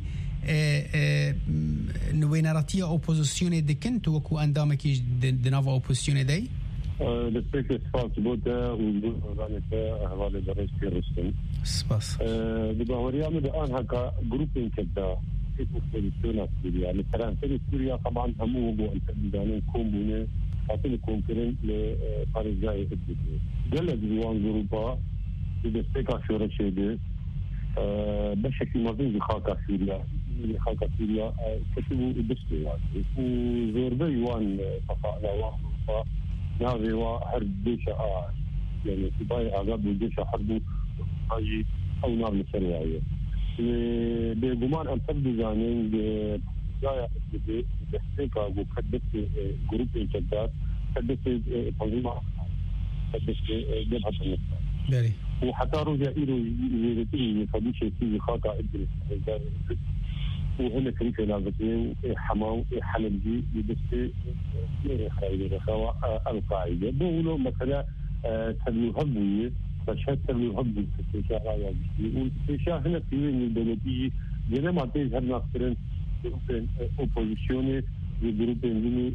نوینراتی اپوزیسیون دکن تو وکو اندامه که دناو اپوزیسیون دی؟ لسپیک اسفالت بوده و دانته احوال درست پیرستن سپاس دباوریا من الان هكا جروبين كده اپوزیسیون سوریا لترانسل سوریا طبعا همو بو انتدانين كومبونه حاطين كونكرين لباريزاي ادلبه جلد جوان جروبا لسپیک شورا شده بشكل مرضي خاكا سوريا خاكا سوريا كتبوا بسلي يعني وزوربي يوان فقاء لواحد ناوي وحرب ديشة آه يعني باي عقاب ديشة حربوا هاي أو نار مسريعية بجمان أن تبدو زانين جاية بحسيكا وكدت جروب إنشادات كدت تنظيمة كدت جبهة النصر وحتى رجع إيرو يزيدتني فبيشي في خاطع إدريس وهنا كريكة لازمين حماو حلبي يدسي خير رخاوة القاعدة بقولوا مثلا تبلو هبوية مشهد تلو هب استشاء رايا والاستشاء هنا في البلدية جنا ما تيجي هر ناصرين جروبين اوبوزيشني وجروبين ديني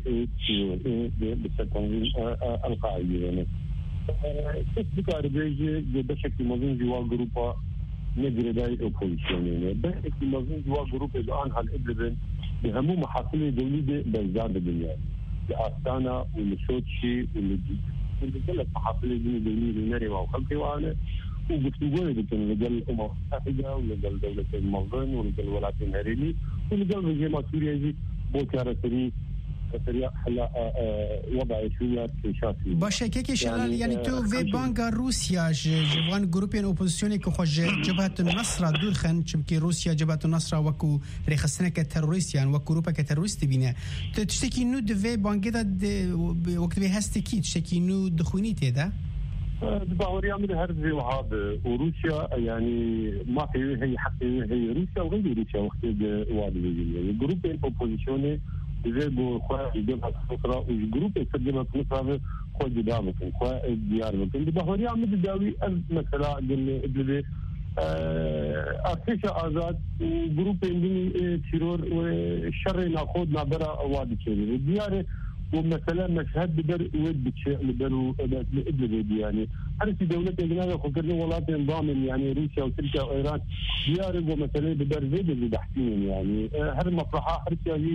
بسكون القاعدة يعني تسبق أربعة بشكل مزين جوا جروبا نجرداي اوبوزيشني بشكل مزين جوا جروب الآن هالإبلبن بهمو محافل دولية بزاد الدنيا لأستانا والسوتشي والجي والجل محافل دولية دولية وخلقي وأنا وبتقول لك إن لجل الأمم المتحدة ولجل دولة المنظمة ولجل الولايات المتحدة ولجل رجيم سوريا جي بوكارة سري سريع حلا وضع شوية شاشي. باشه که شلال يعني تو في بانكا روسيا جوان جروبين اوبوزيسيوني كخوج جبهة النصر دور خن چمكي روسيا جبهة النصر وكو ريخصنا كتروريست يعني وكو روبا كتروريست بينا تشتكي نو دو في بانكا دا وقت في هستكي تشتكي نو دخوني تيدا باوري عمل هرزي وهذا وروسيا يعني ما في هي حق هي روسيا وغير روسيا وقت وادي جروبين اوبوزيسيوني زي بو خوا جبهة النصر والجروب يسجلها في النصر خوا جدامك خوا ديار ممكن بهوري عمل داوي مثلا قال ابن ارتشا ازاد وجروب عندي تيرور والشر ناخذ نابرا وادي كبير ديار ومثلا مشهد بدر ود بتشيء بدروا ابن يعني حرس دولة اجنبيه فكرنا ولايات نظام يعني روسيا وتركيا وايران ديار ومثلا بدر زيد اللي بحكين يعني هر مصلحه حرس هي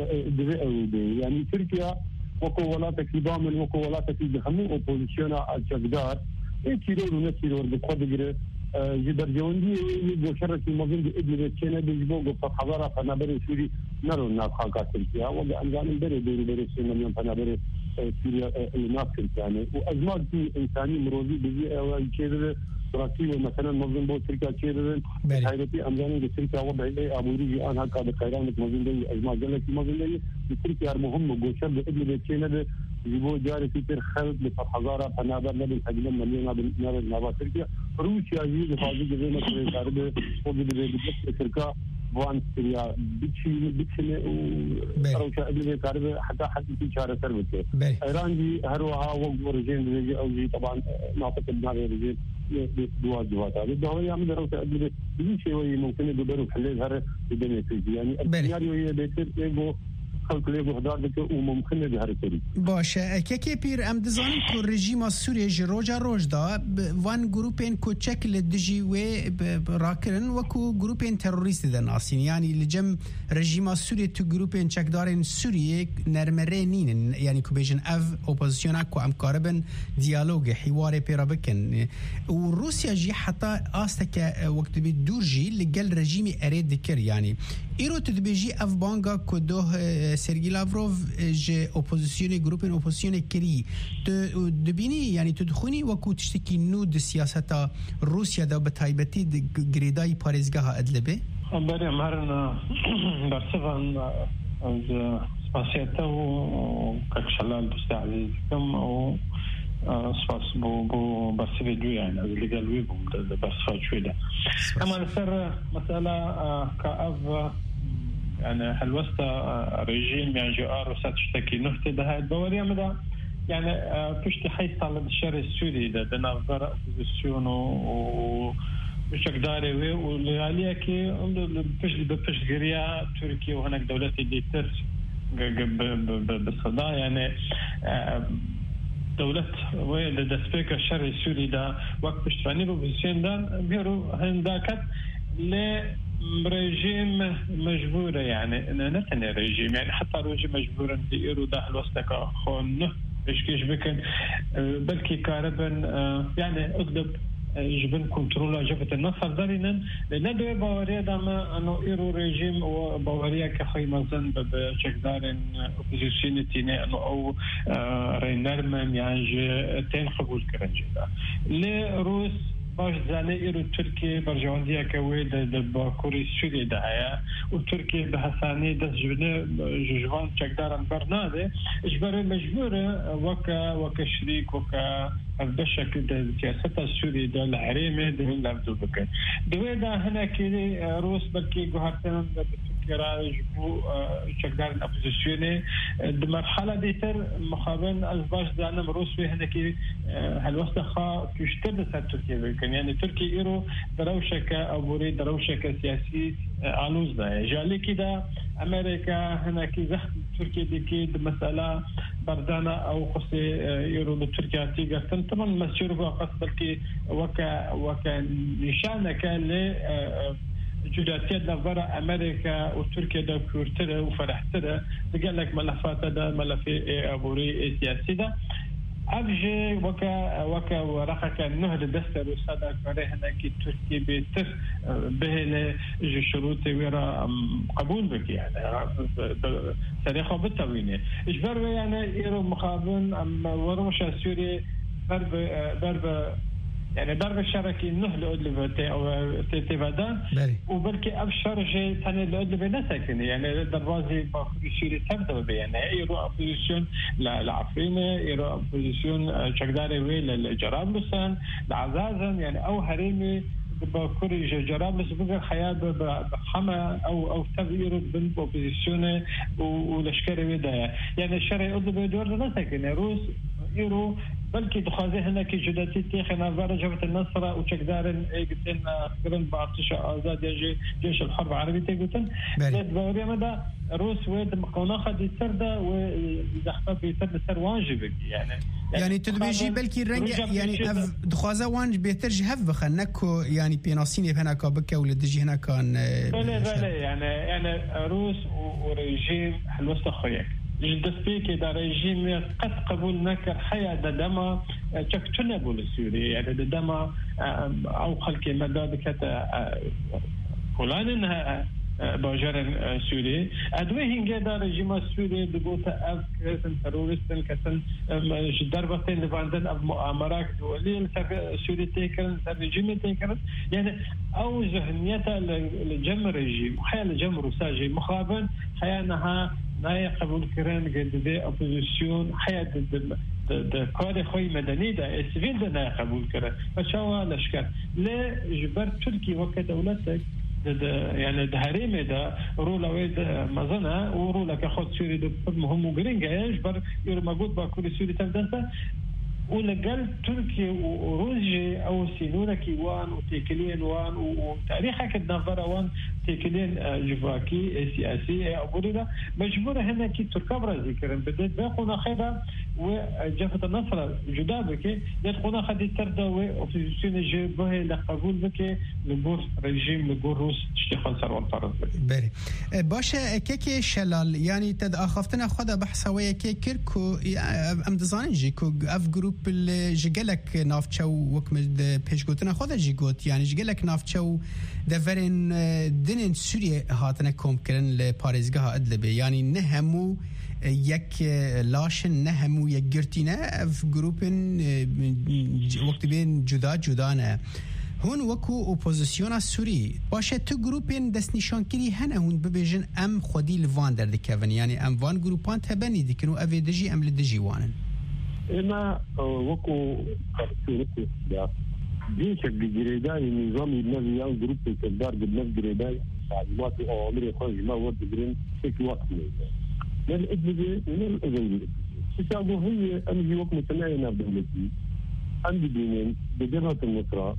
يعني تركيا وكو ولاتك يبامن وكو ولاتك يبهمو اوبوزيشنا الجدار تيرور ونتيرور بقدر جدر جوندي وشرك المظن بإدلة كنا بيجبوا قصة حضارة فنابر سوري نرو الناس خاقات تركيا وأنجان بري بري بري سنة مليون فنابر سوريا الناس تركيا وأزمات دي إنساني مروزي بيجي أول كذا تركيا مثلا مظن بو تركيا كذا حياتي أنجان تركيا وضع إيه أموري أنا هكذا خيران مظن دي أزمات جلك مظن دي تركيا مهم وقشر بإدلة كنا يجيبوا جاري في ترخل لفحضارة فنابر نبي الحجم مليون نبي نبي تركيا روسيا هي لفاضي جزء من الكارب وبدي بدي تركيا وان سوريا بتشي بتشي وروسيا بدي الكارب حتى حتى في شهر سربته إيران دي هروها وقت رجين رجين أو جي طبعا ناطق النار رجين دوا جوات هذا ده هو يعمل روسيا بدي بدي شيء ممكن يدبروا حلل هر بدني يعني السيناريو هي بيصير يجو باشه که پیر ام دزانیم که رژیم سوریه جروجا روج دا وان گروپین کوچک لدجی و راکرن و کو گروپین تروریست دن آسین یعنی لجم رژیم سوریه تو گروپین چکدارن سوریه نرمره نینن یعنی که بیشن اف اپوزیسیون کو ام کاربن دیالوگ حوار پیرا بکن و روسیا جی حتی آسته که وقت بی دور جی لگل رژیمی ارید دکر یعنی ایرو تدبیجی اف بانگا که دوه سرگی لافروف ج اپوزيسيون جروبين اپوزيسيون كري دبيني يعني تدخوني وكو تشتكي نود سياسة روسيا دا بتايبتي غريداي باريزغا ادلبه بري مرنا برسفان از سپاسيته و كشلال بستعزيزكم او سپاس بو بو برسفي دو يعني از ليغالوي بو برسفا شويدا اما السر مسألة كأف يعني هالوسطى ريجيم يعني جوار وستشتكي نهتي ده الدورية مدى يعني بشتي حي طالب الشر السوري ده بنظر أوبوزيسيون وشك داري ولغالية كي بشتي بفش غريا تركيا وهناك دولتي دي ترس بالصدا يعني دولة وين ده سبيكر الشر السوري ده وقت بشتفاني بوزيسيون ده بيرو هنداكت ل رجيم مجبورة يعني نتني رجيم يعني حتى رجيم مجبورا ديرو داخل وسطك خون ايش كيش بكن بلكي كاربن يعني اقدب يجبن كنترولا جبهة النصر دارينا ندوي باوريا داما انه ايرو رجيم وباوريا كخي مزن بشك دارن اوبوزيسيونيتي انه او رينرمن يعني تين قبول كرنجلا لروس باش زاني إيرو تركيا برجواندية كوي د باكوري سوري دعايا وتركيا بحساني دس جبنة جوان تقدرن برناده إجباري مجبورة وكا وكا شريك وكا البشك د سياسة السوري د الحريمة د لابدو بكن دوي دا هنا كده روس بلكي جوهرتنا كراج بو شكدار الأوبوزيسيوني المرحلة ديتر مخابن أزباش دانا مروسوي هناكي هالوسخة كشتر سر تركيا بيكن يعني تركيا إيرو دروشك أبوري دروشك سياسي عنوز ده جالي كده أمريكا هناكي زخ تركيا ديكي مسألة بردانا أو قصي إيرو لتركيا تيجا طبعا مسير فقط بلكي وكا وكا نشانه كان ل جداتية نظرة أمريكا وتركيا دا كورترة وفرحترة قال لك ملفات دا ملف أبوري سياسي دا أبجي وكا وكا ورقة كان نهر دستر وصدق عليه هناك تركيا بيتر به لشروط ويرا قبول بك يعني تاريخه بالتوينة إجبار يعني إيرو مقابل أم ورمش سوري برب برب يعني ضرب الشركة النهل أدلبتي أو تتفادى وبلكي أبشر شيء ثاني الأدلبة نسكن يعني دروازي بفريسيري تبدأ به يعني يرو أبوزيسيون لعفرينة يرو أبوزيسيون شكداري ويل لجرابلسان لعزازن يعني أو هريمي بكوري جرابلس بقى حياة بحما أو أو تغيير بين أوبوزيسيون ولشكري ودا يعني الشرع أدلبة دور نسكن روس يرو بلكي دخازي هناك جداتي تيخنا فرجة النصرة وشكدارن قلتن قرن بعطش آزاد يجي جيش الحرب العربية تيقولن لد بوريا مدى روس ويد مقوناخة دي سردة وزحفة بيتر سر وانجبك يعني يعني تدبيجي بلكي الرنجة يعني دخازة وانج بيتر جهف بخنكو يعني بيناسيني هناك بكا ولدجي هناك كان بلي بلي يعني يعني روس وريجيم حلوسة خويك جدسبيك إذا رجيم قد قبول نكر حياة ددما تكتنا بول سوري يعني ددما أو خلق مدى بكتا فلان إنها باجر سوري أدوه هنجا دا رجيم سوري دقوتا أف كتن ترورستن كتن دربتين لفاندن أف مؤامرات دولي سوري تيكرن رجيم تيكرن يعني أو ذهنيتها لجم رجيم حياة لجم روساجي مخابن حياة نها ناي قبول كران قد دي أوبوزيسيون حياة د کار خوی مدنی ده سیویل ده نه قبول کرد و شوا لشکر ل جبر ترکی وقت دولتك يعني دهريمه ده رولا ويد مزنا ورولا كخد سوري ده مهم وجرينجا يجبر يور موجود باكل سوري تبدأ ولقال تركيا وروسيا أو سينونا كيوان وتيكلين وان وتاريخها كدنافرة وان تيكلين جواكي سياسي أقولنا مجبورة هنا كي تركيا برازي كرن بدأت باقونا خيبة وجافة النصر جدابك يدقونا خدي تردى وأوبوزيسيون جيبه لقبول بك لبور رجيم لبور روس تشتغل سروان طرف بري باشا كيكي شلال يعني تد أخفتنا خدا بحثوية كي كيركو أم دزانين جيكو أف جروب اللي جيجلك نافتشو وكمل بيش قوتنا خدا جيجوت يعني جيجلك نافتشو دفرين دنين سوريا هاتنا كوم كرن لباريزقها أدلبي يعني نهمو يك لاشن نهمو يك جرتينا في جروبين وقت بين جدا جدانا هون وكو اوبوزيسيون سوري باشه تو جروبين دست نشان كري هنا هون ببيجن ام خودي لفاندر دكفن يعني ام فان جروبان تبني ديكنو افي دجي ام لدجي وانن اما وكو كارتيركو دا ديشك بجريداي نظام النبي يان جروب الكبار بالنفس جريداي تعليمات اوامر خارج ما ورد جرين في وقت من الإدلبي من الأزلي حسابه هي أنجي وقت متناينا بدولتي عندي دينين بجبهة النصرة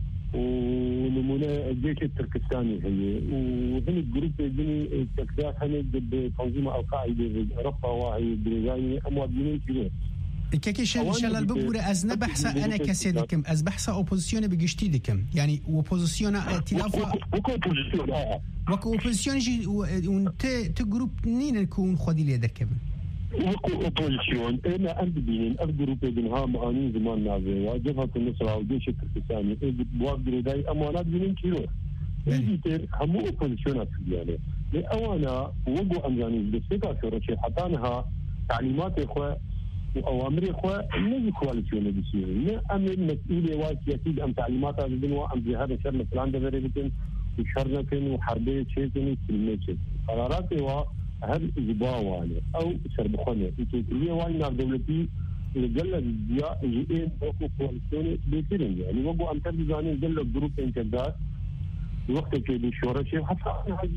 ونمونا الجيش التركستاني هي وهن الجروب الديني تكداس هن بتنظيم القاعدة رفع واعي بريزاني أموات دينين كبير كيكي شلال الببورة از نبحثة أنا كسيدكم از بحثة أوبوزيسيون بجشتي دكم يعني أوبوزيسيون ائتلاف وكو أوبوزيسيون وكو أوبوزيسيون جي وانت تجروب نين يكون خدي لي دركبن وكو أوبوزيسيون أنا عندي بين الجروب بينها معاني زمان نازل وجبهة النصرة والجيش التركستاني بواق بريداي أمانات بين كيلو يجي همو أوبوزيسيون يعني لأوانا وقو أمجاني بسيطة شورشي حتانها تعليمات إخوة وأوامر إخوة نجي كواليسيون بسيطة نه أمن مسؤولية واسياسية أم تعليمات هذا الدنوا أم جهاد شر مثلا ده بريدين وشرنكن وحربية شيء كلمة شيء قرارات هو هل إجباوانه أو سربخانة التوكلية وانا دولتي لجل الزياء جئين وقو كواليسيون بيترين يعني وقو أمتر بزانين جل الجروب انتداد وقت كي بشورة شيء حتى أنا هجي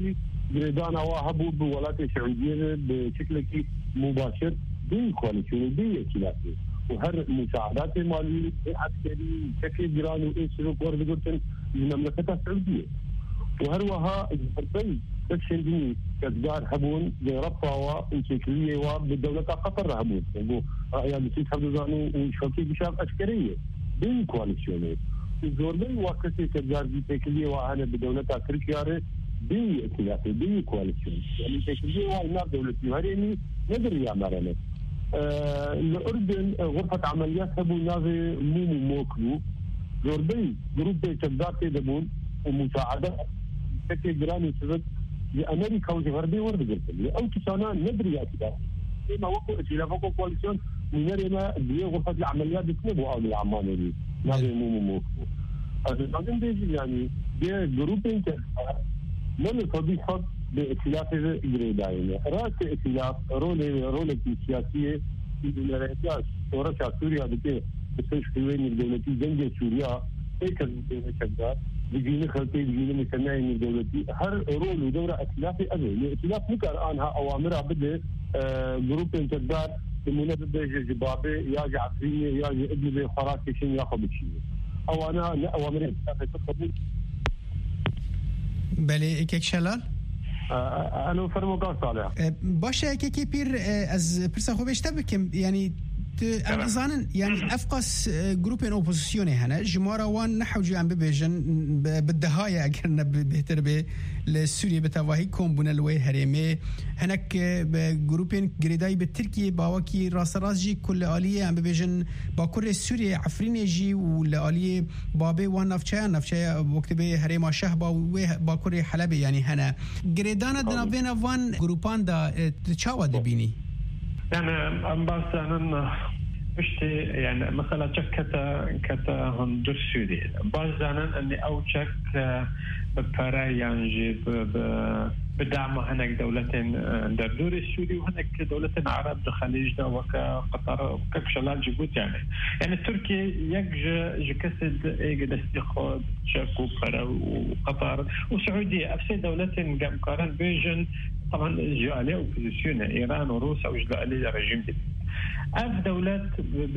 جريدان وهبوا بولايات السعوديه بشكل مباشر بين كواليسيون بين ائتلافي وهر مساعدات ماليه عسكريه بشكل جيران وانسلوك ورد قلت المملكه السعوديه وهروها البي تكشندني كدار هبون رفاوة وشكلية وبالدولة قطر هبون يعني بسيط هبون وشوكي بشاب عسكرية بين كواليسيونات الزوربي وكسي كدار دي تكلية وأنا بدولة تركيا بين ائتلافي بين كواليسيون يعني تكلية وإنها دولتي هريني ندري يا مرنة آه الأردن غرفة عمليات هبون نازي مومو موكلو زوربي جروب كدار تدبون ومساعدة بشكل جراني سبب لأمريكا والغربية ورد قلت أو كسانا ندري يا كده إما وقو ائتلاف وقو كواليسيون ونرينا دي غرفة العمليات بسنبوا أو العمانة دي نازي مومو موكلو هذا بيجي يعني دي جروبين من الصديقات بائتلاف جريداين رأس ائتلاف رولة رولة سياسية في الولايات ورشا سوريا بتي بتوش حلوين الدولتي جنجة سوريا هيك كذا بيجينا خلطي بيجينا مكناين الدولتي هر رول ودورة ائتلافي أبي الائتلاف نكر أنها أوامرها بدي جروبين كذا المنافس بيجي جبابي ياجي عفرية ياجي ابن خراكي شين ياخذ بشيء أو أنا لا أوامر ائتلافي تقبل بله ایک شلال أنا فرموگان صالح باشه که کی پیر از پرسا خوبش تبکم یعنی أظن يعني أفقس جروب أوبوزيسيوني هنا جمارة وان نحوجي عم ببيجن بالدهاية أجرنا بهتر به لسوريا بتواهي كون بنا الوي هريمي هناك جروبين جريداي بالتركي باوكي راس راسجي كل آلية عم ببيجن باكور سوريا عفرين جي ولا آلية بابي وان نفشة نفشة وقت به هريما شهبا وباكور حلبي يعني هنا جريدانا دنابينا وان جروبان دا تشاوى دبيني يعني أم بس أنا اشتي يعني مثلا شك كتا كتا هندر سوري بس أنا أني أو شك ببراي يعني ب بدعم هناك دولتين در دور السوري وهناك دولتين عرب الخليج ده وكقطر وكشلال جيبوتي يعني يعني تركيا يجج جكسد ايجد استخاد شك وبرا وقطر وسعودية أفسي دولتين قام قارن بيجن طبعا جاء عليه اوبوزيسيون ايران وروسيا وجاء عليه رجيم دي اف دولات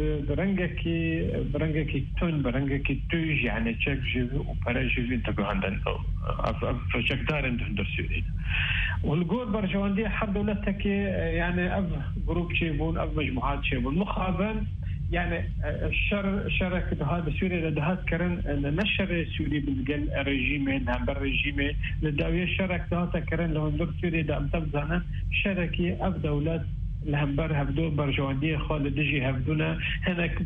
برنجكي برنجكي تون برنجكي توج يعني تشك جيزو وبرا جيزو انتبهوا عندنا اف اف تشك دار عندهم سوريا والجول برجواندي حد دولتك يعني اف جروب شيبون اف مجموعات شيبون مخابن يعني الشر شرك هذا سوريا لدهات كرن نشر سوري بالجل رجيمين هم بالرجيمه لداويه شرك هذا كرن لو ندور سوريا ده امتبزانا شركي اف دولات الهمبر هبدو برجواندية خالد دجي هبدونا هناك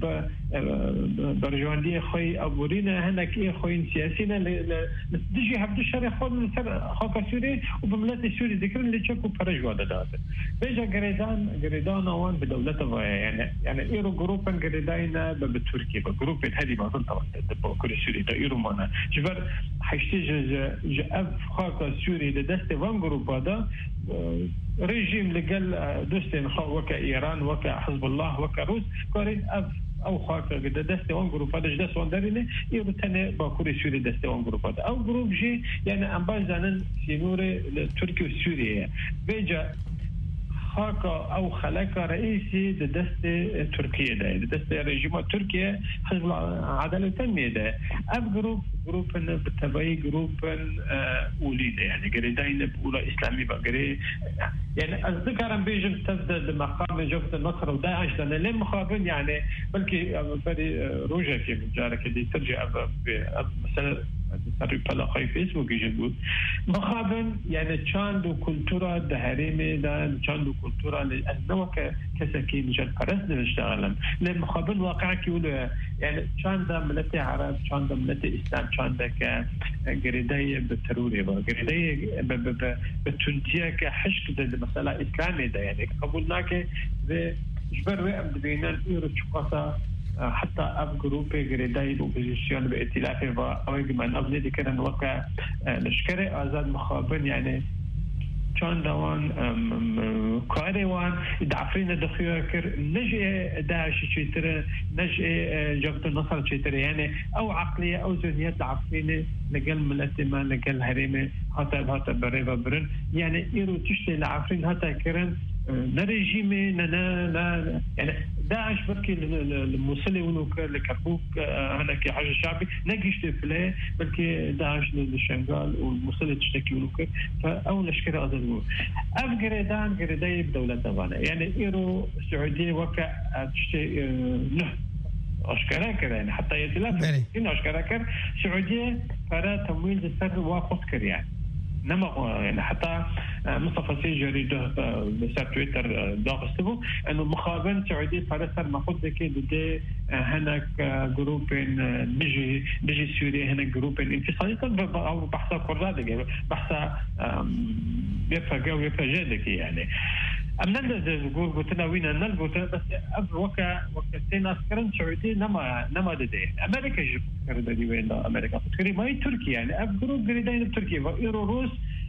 برجواندية خوي أبورينا هناك إيه خوين سياسينا دجي هبدو شري خالد من خاكا سوري وبملات سوري ذكرن اللي تشكوا برجواندا داتا بيجا قريدان قريدان وان بدولة يعني يعني إيرو جروبا قريداينا بتركيا جروب هذه ما ظلت بكل سوري دا إيرو مانا جبر حيشتي جاء خاكا سوري لدست وان جروب هذا رجيم لقل دوستين وكا إيران وكا حزب الله وكا روس كورين أف أو خاكا قد دستي وان جروب هذا جدس وان داريني يبتني باكوري سوري دستي وان جروب هذا أو جروب جي يعني أنبازانا سينوري تركيا وسوريا بيجا خاكا أو خلاكا رئيسي دستي تركيا ده دستي رجيم تركيا حزب العدالة التنمية ده أف جروب جروب بالتبعي جروب أولي يعني قريدين بأولى إسلامي بقري يعني أذكر أن بيجن تبدأ بمقام جبهة النصر وداعش لأن لين مخابن يعني بلكي بدي روجا كيف جارك اللي ترجع مثلا ترى بلا خايف فيسبوك يجيبون مخابن يعني كاندو كولتورا دهريمي ده كاندو كولتورا لأنه كسكين جد قرص نشتغلن لين مخابن واقع كيقولوا يعني كان ده ملتي عرب كان ده ملتي إسلام كان ده كجريدية بالتروري بجريدية بالتونتية كحشك ده مسألة إسلامي ده يعني قبولناك ده جبر وقم دبينا إيرو شقصة حتى أب جروب جريداي الأوبوزيسيون بائتلافه و أوجه من أبني دي كنا نوقع نشكره آزاد مخابن يعني كان دوان كاروان دعفرين دخيا كر نجء داعش شيتر نجء جبهة النصر شيتر يعني أو عقلية أو ذهنيات دعفرين لقل ملتما لقل هريمة حتى حتى بريفا برن يعني إيرو تشتي لعفرين حتى كرن نرجيمي نا نا يعني داعش بركي الموصلي ونوكر لكركوك هنا كي حاجة شعبي نجيش تفلاه بلكي داعش للشنغال والموصلي تشتكي ونوكر فأول أشكال هذا الأمور أفجردان جرداي بدولة دوانا يعني إيرو السعودية وكا تشتي نه أشكرا كر يعني حتى يتلاف إن أشكرا كر السعودية فرا تمويل السر واقف كر يعني نما يعني حتى مصطفى سيجري ده بسبب تويتر ضاغطه انه مخابن سعودي فرسر ما قلت لك دي هناك جروبين بيجي بيجي سوريا هناك جروبين انفصالي او بحث قرادة بحث بيفرق ويفرق يعني أمنا نقول قلتنا وين نلقط بس أب وكا وكتين أسكرن سعودي نما نما ددين أمريكا جب كرد دي وين أمريكا فكري ما هي تركيا يعني أب جروب قريدين بتركيا وإيرو روس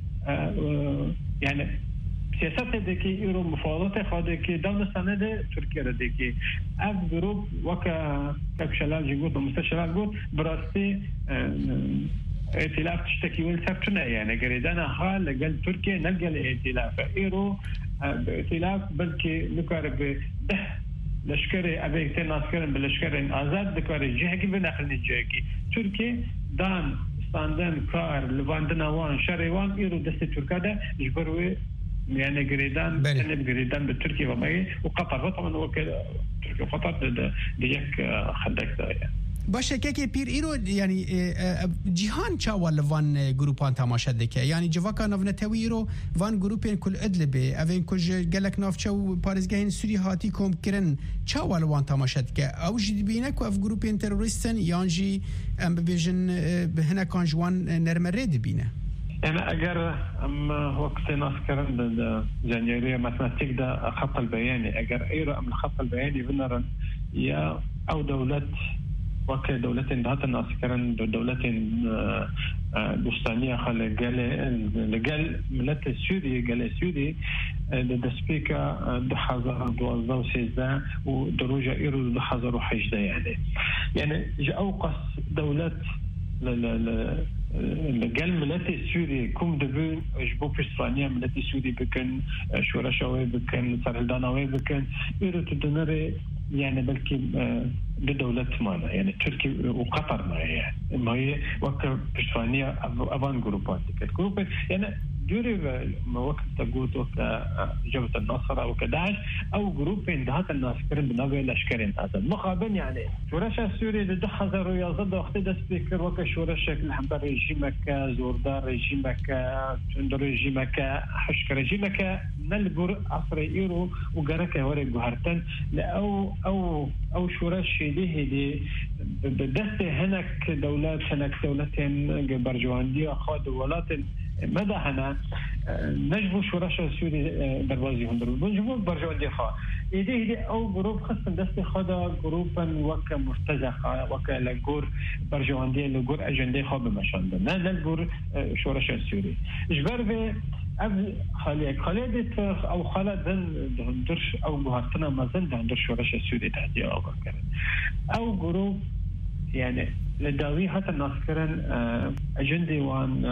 يعني سياسات ديكي إيرو مفاوضات خادكي دولة سنة تركيا ديكي أب جروب وكا كشلال جيقول مستشلال جود براستي ائتلاف تشتكي والسبتنا يعني قريدانا حال لقل تركيا نلقى الائتلاف إيرو بائتلاف بلكي نقارب ده لشكري أبيك تناسكرن باللشكرين آزاد دكاري جهكي بناخلني الجهكي تركيا دان استاندن كار لواندنا وان شريوان إيرو دستي تركا ده يجبروي يعني قريدان تنب قريدان بالتركي وماي وقطر طبعا هو كده تركيا وقطر ديك خدك ده يعني باشه که پیر ایرو یعنی جهان چاوال وان گروپان تماشا دکه یعنی جواکا نونتوی ایرو وان گروپین کل ادل به اوین کج گلک نافچو پارزگاهین سوری هاتی کم کرن چاوال وان تماشا دکه او جد بینه که اف گروپین تروریستن یانجی ام ببیجن هنه کان جوان نرمره دبینه أنا أجر أم وقت ناس كرن جانيرية مثلا تقدر خط البياني أجر إيرو أم الخط البياني بنرن يا أو دولة وكا دولتين دهات الناس كرن دولتين دوستانية خال قال لقال ملت السوري قال السوري دسبيكا دحزر دوازدو سيزدا ودروجة إيرو دحزر وحيجدا يعني يعني جاء أوقس دولت قال ملت السوري كم دبون جبو بسرانيا ملت السوري بكن شورشاوي بكن سرهلداناوي بكن إيرو تدنري يعني بلكي بدولة مانا يعني تركيا وقطر ما هي ما هي وقت بشفانية أفان جروبات جروبات يعني دوري ما وقت تقول وقت جبهة النصر وكداعش أو جروبين دهات الناس كرن بنوع الأشكالين هذا مقابل يعني شورشة سوريا ده حذر ويازد وقت ده سبيكر وك شورشة الحمد رجيمك زوردار رجيمك تندر رجيمك حشك رجيمك نلقر عصر إيرو وجرك هوري جهرتن أو أو أو شورشة دي دي بدست هناك دولات هناك دولتين برجواندية خاد ولات ماذا هنا نجبو شورشة سوري دروازي هندر نجبو برجواندية خا إيدي إيدي أو جروب خصم دست خدا جروبا وك مرتزقة وك لجور برجواندية لجور أجندة خا بمشان ده نا لجور شورشة سوري إجبار به أب خالي خالي دت أو خالد ذن هندرش أو جهاتنا ما ذن هندرش شورشة سوري تهدي أو بكرة أو جروب يعني لداوي حتى الناس كرن أجندة وان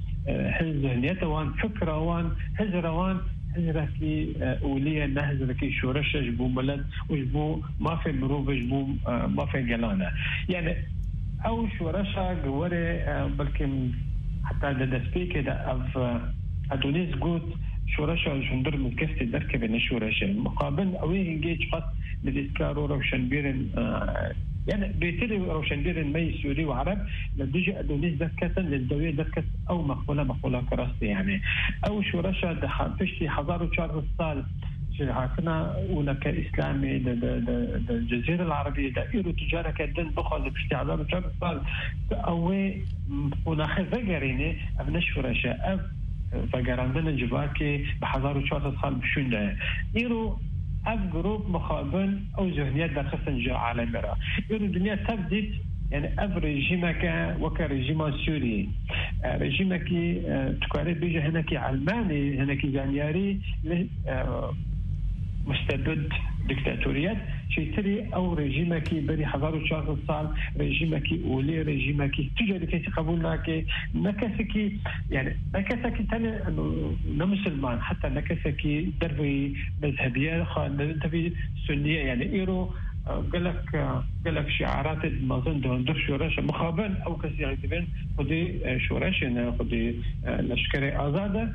حزب ذهنيته وان فكره وان هزره وان هزره كي اوليه نهزره كي شورشه جبو بلد وجبو ما في مروف جبو ما في جلانه يعني او شورشه جوره بلكن حتى ده سبيك ده اف ادونيس جود شورشه جندر من كفت دركه بين شورشه مقابل اوي انجيج قط لديسكارو روشن بيرن يعني بيتري روشندير مي سوري وعرب لديجي أدونيس دكتن للدوية دكت أو مقولة مقولة كراسي يعني أو شو رشا دخل تشتي حضار وشار الصال شرحاتنا ولك إسلامي دا دا دا دا الجزيرة العربية دا إيرو تجارة كدن بخل بشتي حضار وشار الصال أوي وناخذ ذقريني أبنش رشا أب فقراندنا جباكي بحضار وشار الصال بشون دا إيرو اف جروب مخابن او ذهنيات در خصن جا عالم را ایرو دنیا تبدید يعني اف رژیمه که وک رژیم سوری رژیمکی تکاره بیجه هنکی علمانی هنکی زانیاری مستبد دكتاتوريات شيتري او ريجيمكي بري هزار وشهر سال ريجيمكي اولي ريجيمكي تجري كي قبولنا كي نكسكي يعني نكسكي تاني نمسلمان حتى نكسكي دربي مذهبيه دربي سنيه يعني ايرو قال لك قال لك شعارات المازن دون در شورش مخابن او كسي غيتبن خدي شورش خدي لشكري ازاده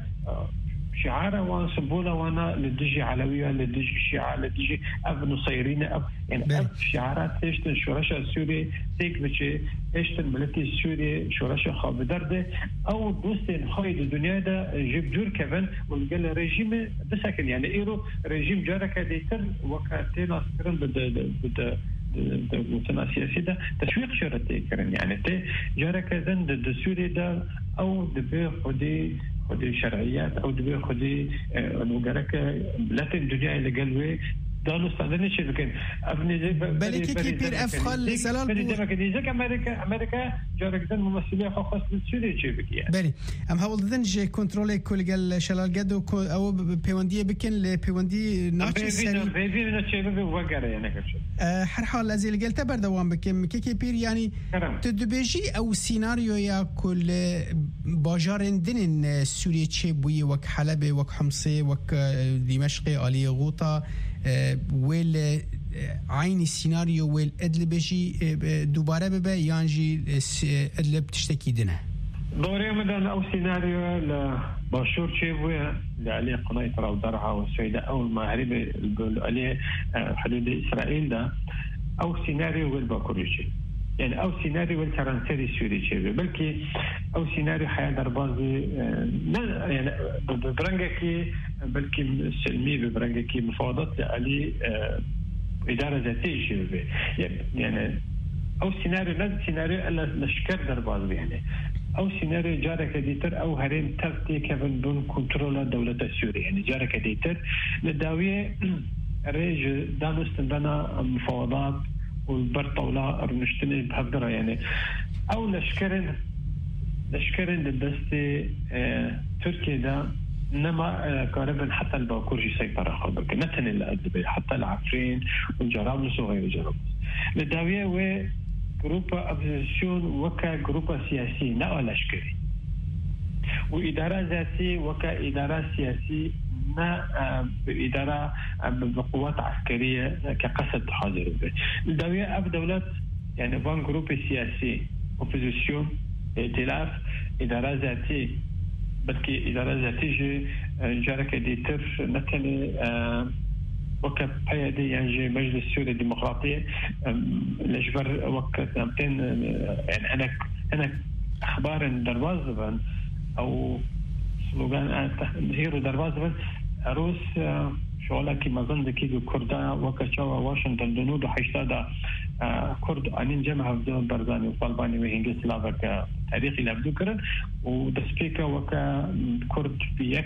شعاره وان سبوله وانا لدجي علويه لدجي شيعه لدجي اب نصيرين اب يعني اب شعارات ايش الشورش السوري تيك بشي ايش الملكي السوري شورش خاب درده او دوستين خايد الدنيا ده جيب جور كمان وقال ريجيم بسكن يعني ايرو ريجيم جارك ديتر وكاتين اسكرن بد بد المجتمع السياسي ده تشويق شرطي كرن يعني تي جارك ذن ضد سوري ده او دبي خدي خدي شرعيات او دبي خدي نوغرك لاتن الدنيا اللي قالوا دانو استعدنا شيء لكن ابني زي بلي كي بير افخال سلال بلي زي ما كدي زي امريكا امريكا جارك ذن ممثليه خاص للسوري شيء بك يعني بلي ام هاول ذن جي كنترول كل قال شلال قد او بيوندي بكن لبيوندي ناتش سري في في ناتش وقره يعني كرش هر حال ازي اللي قلت بر دوام بكم كي كي بير يعني تدبيجي او سيناريو يا كل باجارن دين سوريا تشي بوي وك حلب وك حمص وك دمشق علي غوطه ويل عين السيناريو ويل ادل بشي دوباره ببا يانجي ادل بتشتكي دنا دوري مدن او سيناريو لباشور شيبويا لعلي قناة راو درعا والسويدة او المغرب اللي عليه حدود اسرائيل ده او سيناريو ويل باكوريشي يعني او سيناريو ويل ترانسيري سوري شيبويا بلكي او سيناريو حياة دربازي يعني ببرنجكي بلكي سلمي ببرنجكي مفاوضات لعلي إدارة ذاتية شيبويا يعني او سيناريو نفس سيناريو الا لشكر درباز يعني او سيناريو جارك ديتر او هرم ترتي كيفن بون كنترول دولة سوريا يعني جارك ديتر للداوية ريج دانستن دانا مفاوضات والبرطولة رنشتني بهدرة يعني او لشكرن لشكرن للدستي اه تركيا دا انما قريبا حتى الباكور يسيطر خلبك نتن الادبي حتى العفرين والجرابلس وغير جرابلس للداوية و جروبا أبوزيسيون وكا جروبا سياسي نا لشكري وإدارة ذاتي وكا إدارة سياسي نا بإدارة بقوات عسكرية كقصد حاضر به الدولة أب دولات يعني بان جروب سياسي أبوزيسيون ائتلاف إدارة ذاتي بلكي إدارة ذاتي جارك ديتر نتني وكا بيادي يعني مجلس سوري الديمقراطية الأجبر وقت نمتين يعني أنا أنا أخبار دروازبن أو سلوغان هيرو دروازبن روس شغلة كي مظن كي كردا وكا شوا واشنطن دنود وحيشتادا كرد أنين جمع بدون برزاني وطالباني وهنجي سلافك تاريخي لابدو كرن ودسبيكا وكا كرد بيك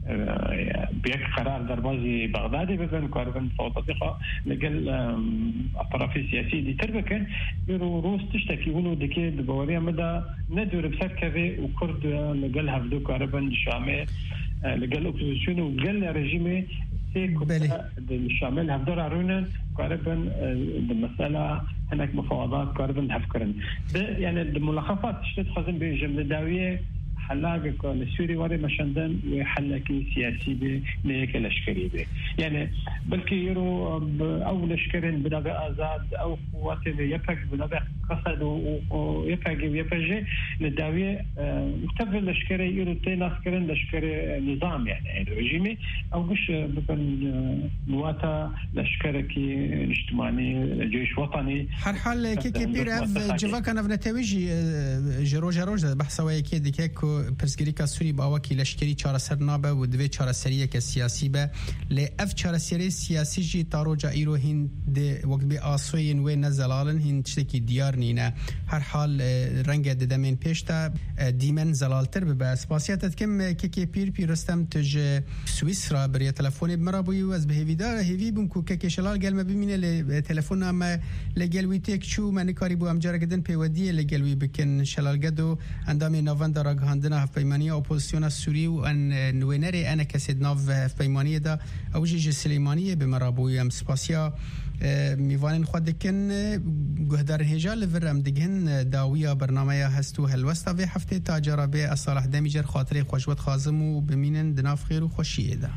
بيك قرار دربازي بغدادي بكن كاربن فوضى لقل الطرف السياسي دي تربكن يرو روس تشتكي ولو دكي دبوريا مدى ندور بسكبه وكرد لقل هفدو كاربن شامل لقل اوبوزيسيون وقل رجيمي سيكوتا الشامل هفدور عرونا كاربن المسألة هناك مفاوضات كاربن هفكرن يعني الملخصات تشتت خزن بجملة داوية حلاقك السوري وري مشندن وحلكي سياسي بنيك لشكري به يعني بلكي يرو او لشكرين بنبع ازاد او قوات يفك بنبع قصد ويفك ويفجي للداوية مكتب لشكري يرو تين اسكرين لشكري نظام يعني رجيمي او مش بكن نواتا لشكركي اجتماعي جيش وطني هر حال كي كبير اف جوا كان افنتويجي جرو جرو بحثوا كي ديكو پرسگریکا سوری با وکی لشکری چهار سر نابه و دوی چهار سریه که سیاسی به لی اف چهار سری سیاسی جی تارو جا ایرو هند وقت بی آسوین و نزلالن هند چتکی دیار نینه هر حال رنگ ددمین پیشتا دیمن زلالتر به سپاسیت کم که که پیر پیرستم تج سوئیسرا برای تلفن مرابوی و از بهویدار هیوی بم کو که شلال گل ببینه ل تلفن ام لگلوی تک چو من کاری بو ام جاره گدن پیودی لگلوی بکن شلال گدو اندام نوان در گهاندنا هف پیمانی اپوزیسیون سوری و ان نوینری انا کسید ناو هف پیمانی دا اوجی سلیمانی به مرابوی ام سپاسیا میوانن خود دکن گهدار هجا لورم دگهن داویا برنامه هستو هلوستا و هفته تاجرا به اصالح دمیجر خاطر خوشوت خازم و بمینن دناف خیر و خوشیه ده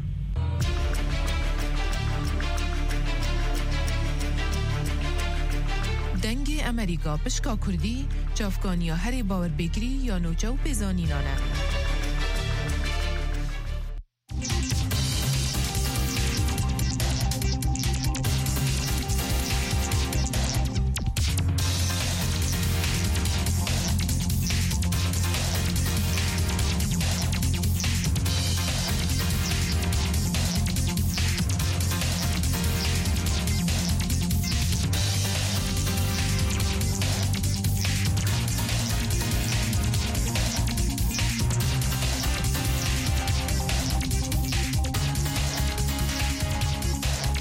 دنگ امریکا پشکا کردی جافگانیا هری باور بگری یا نوچو بزانینانه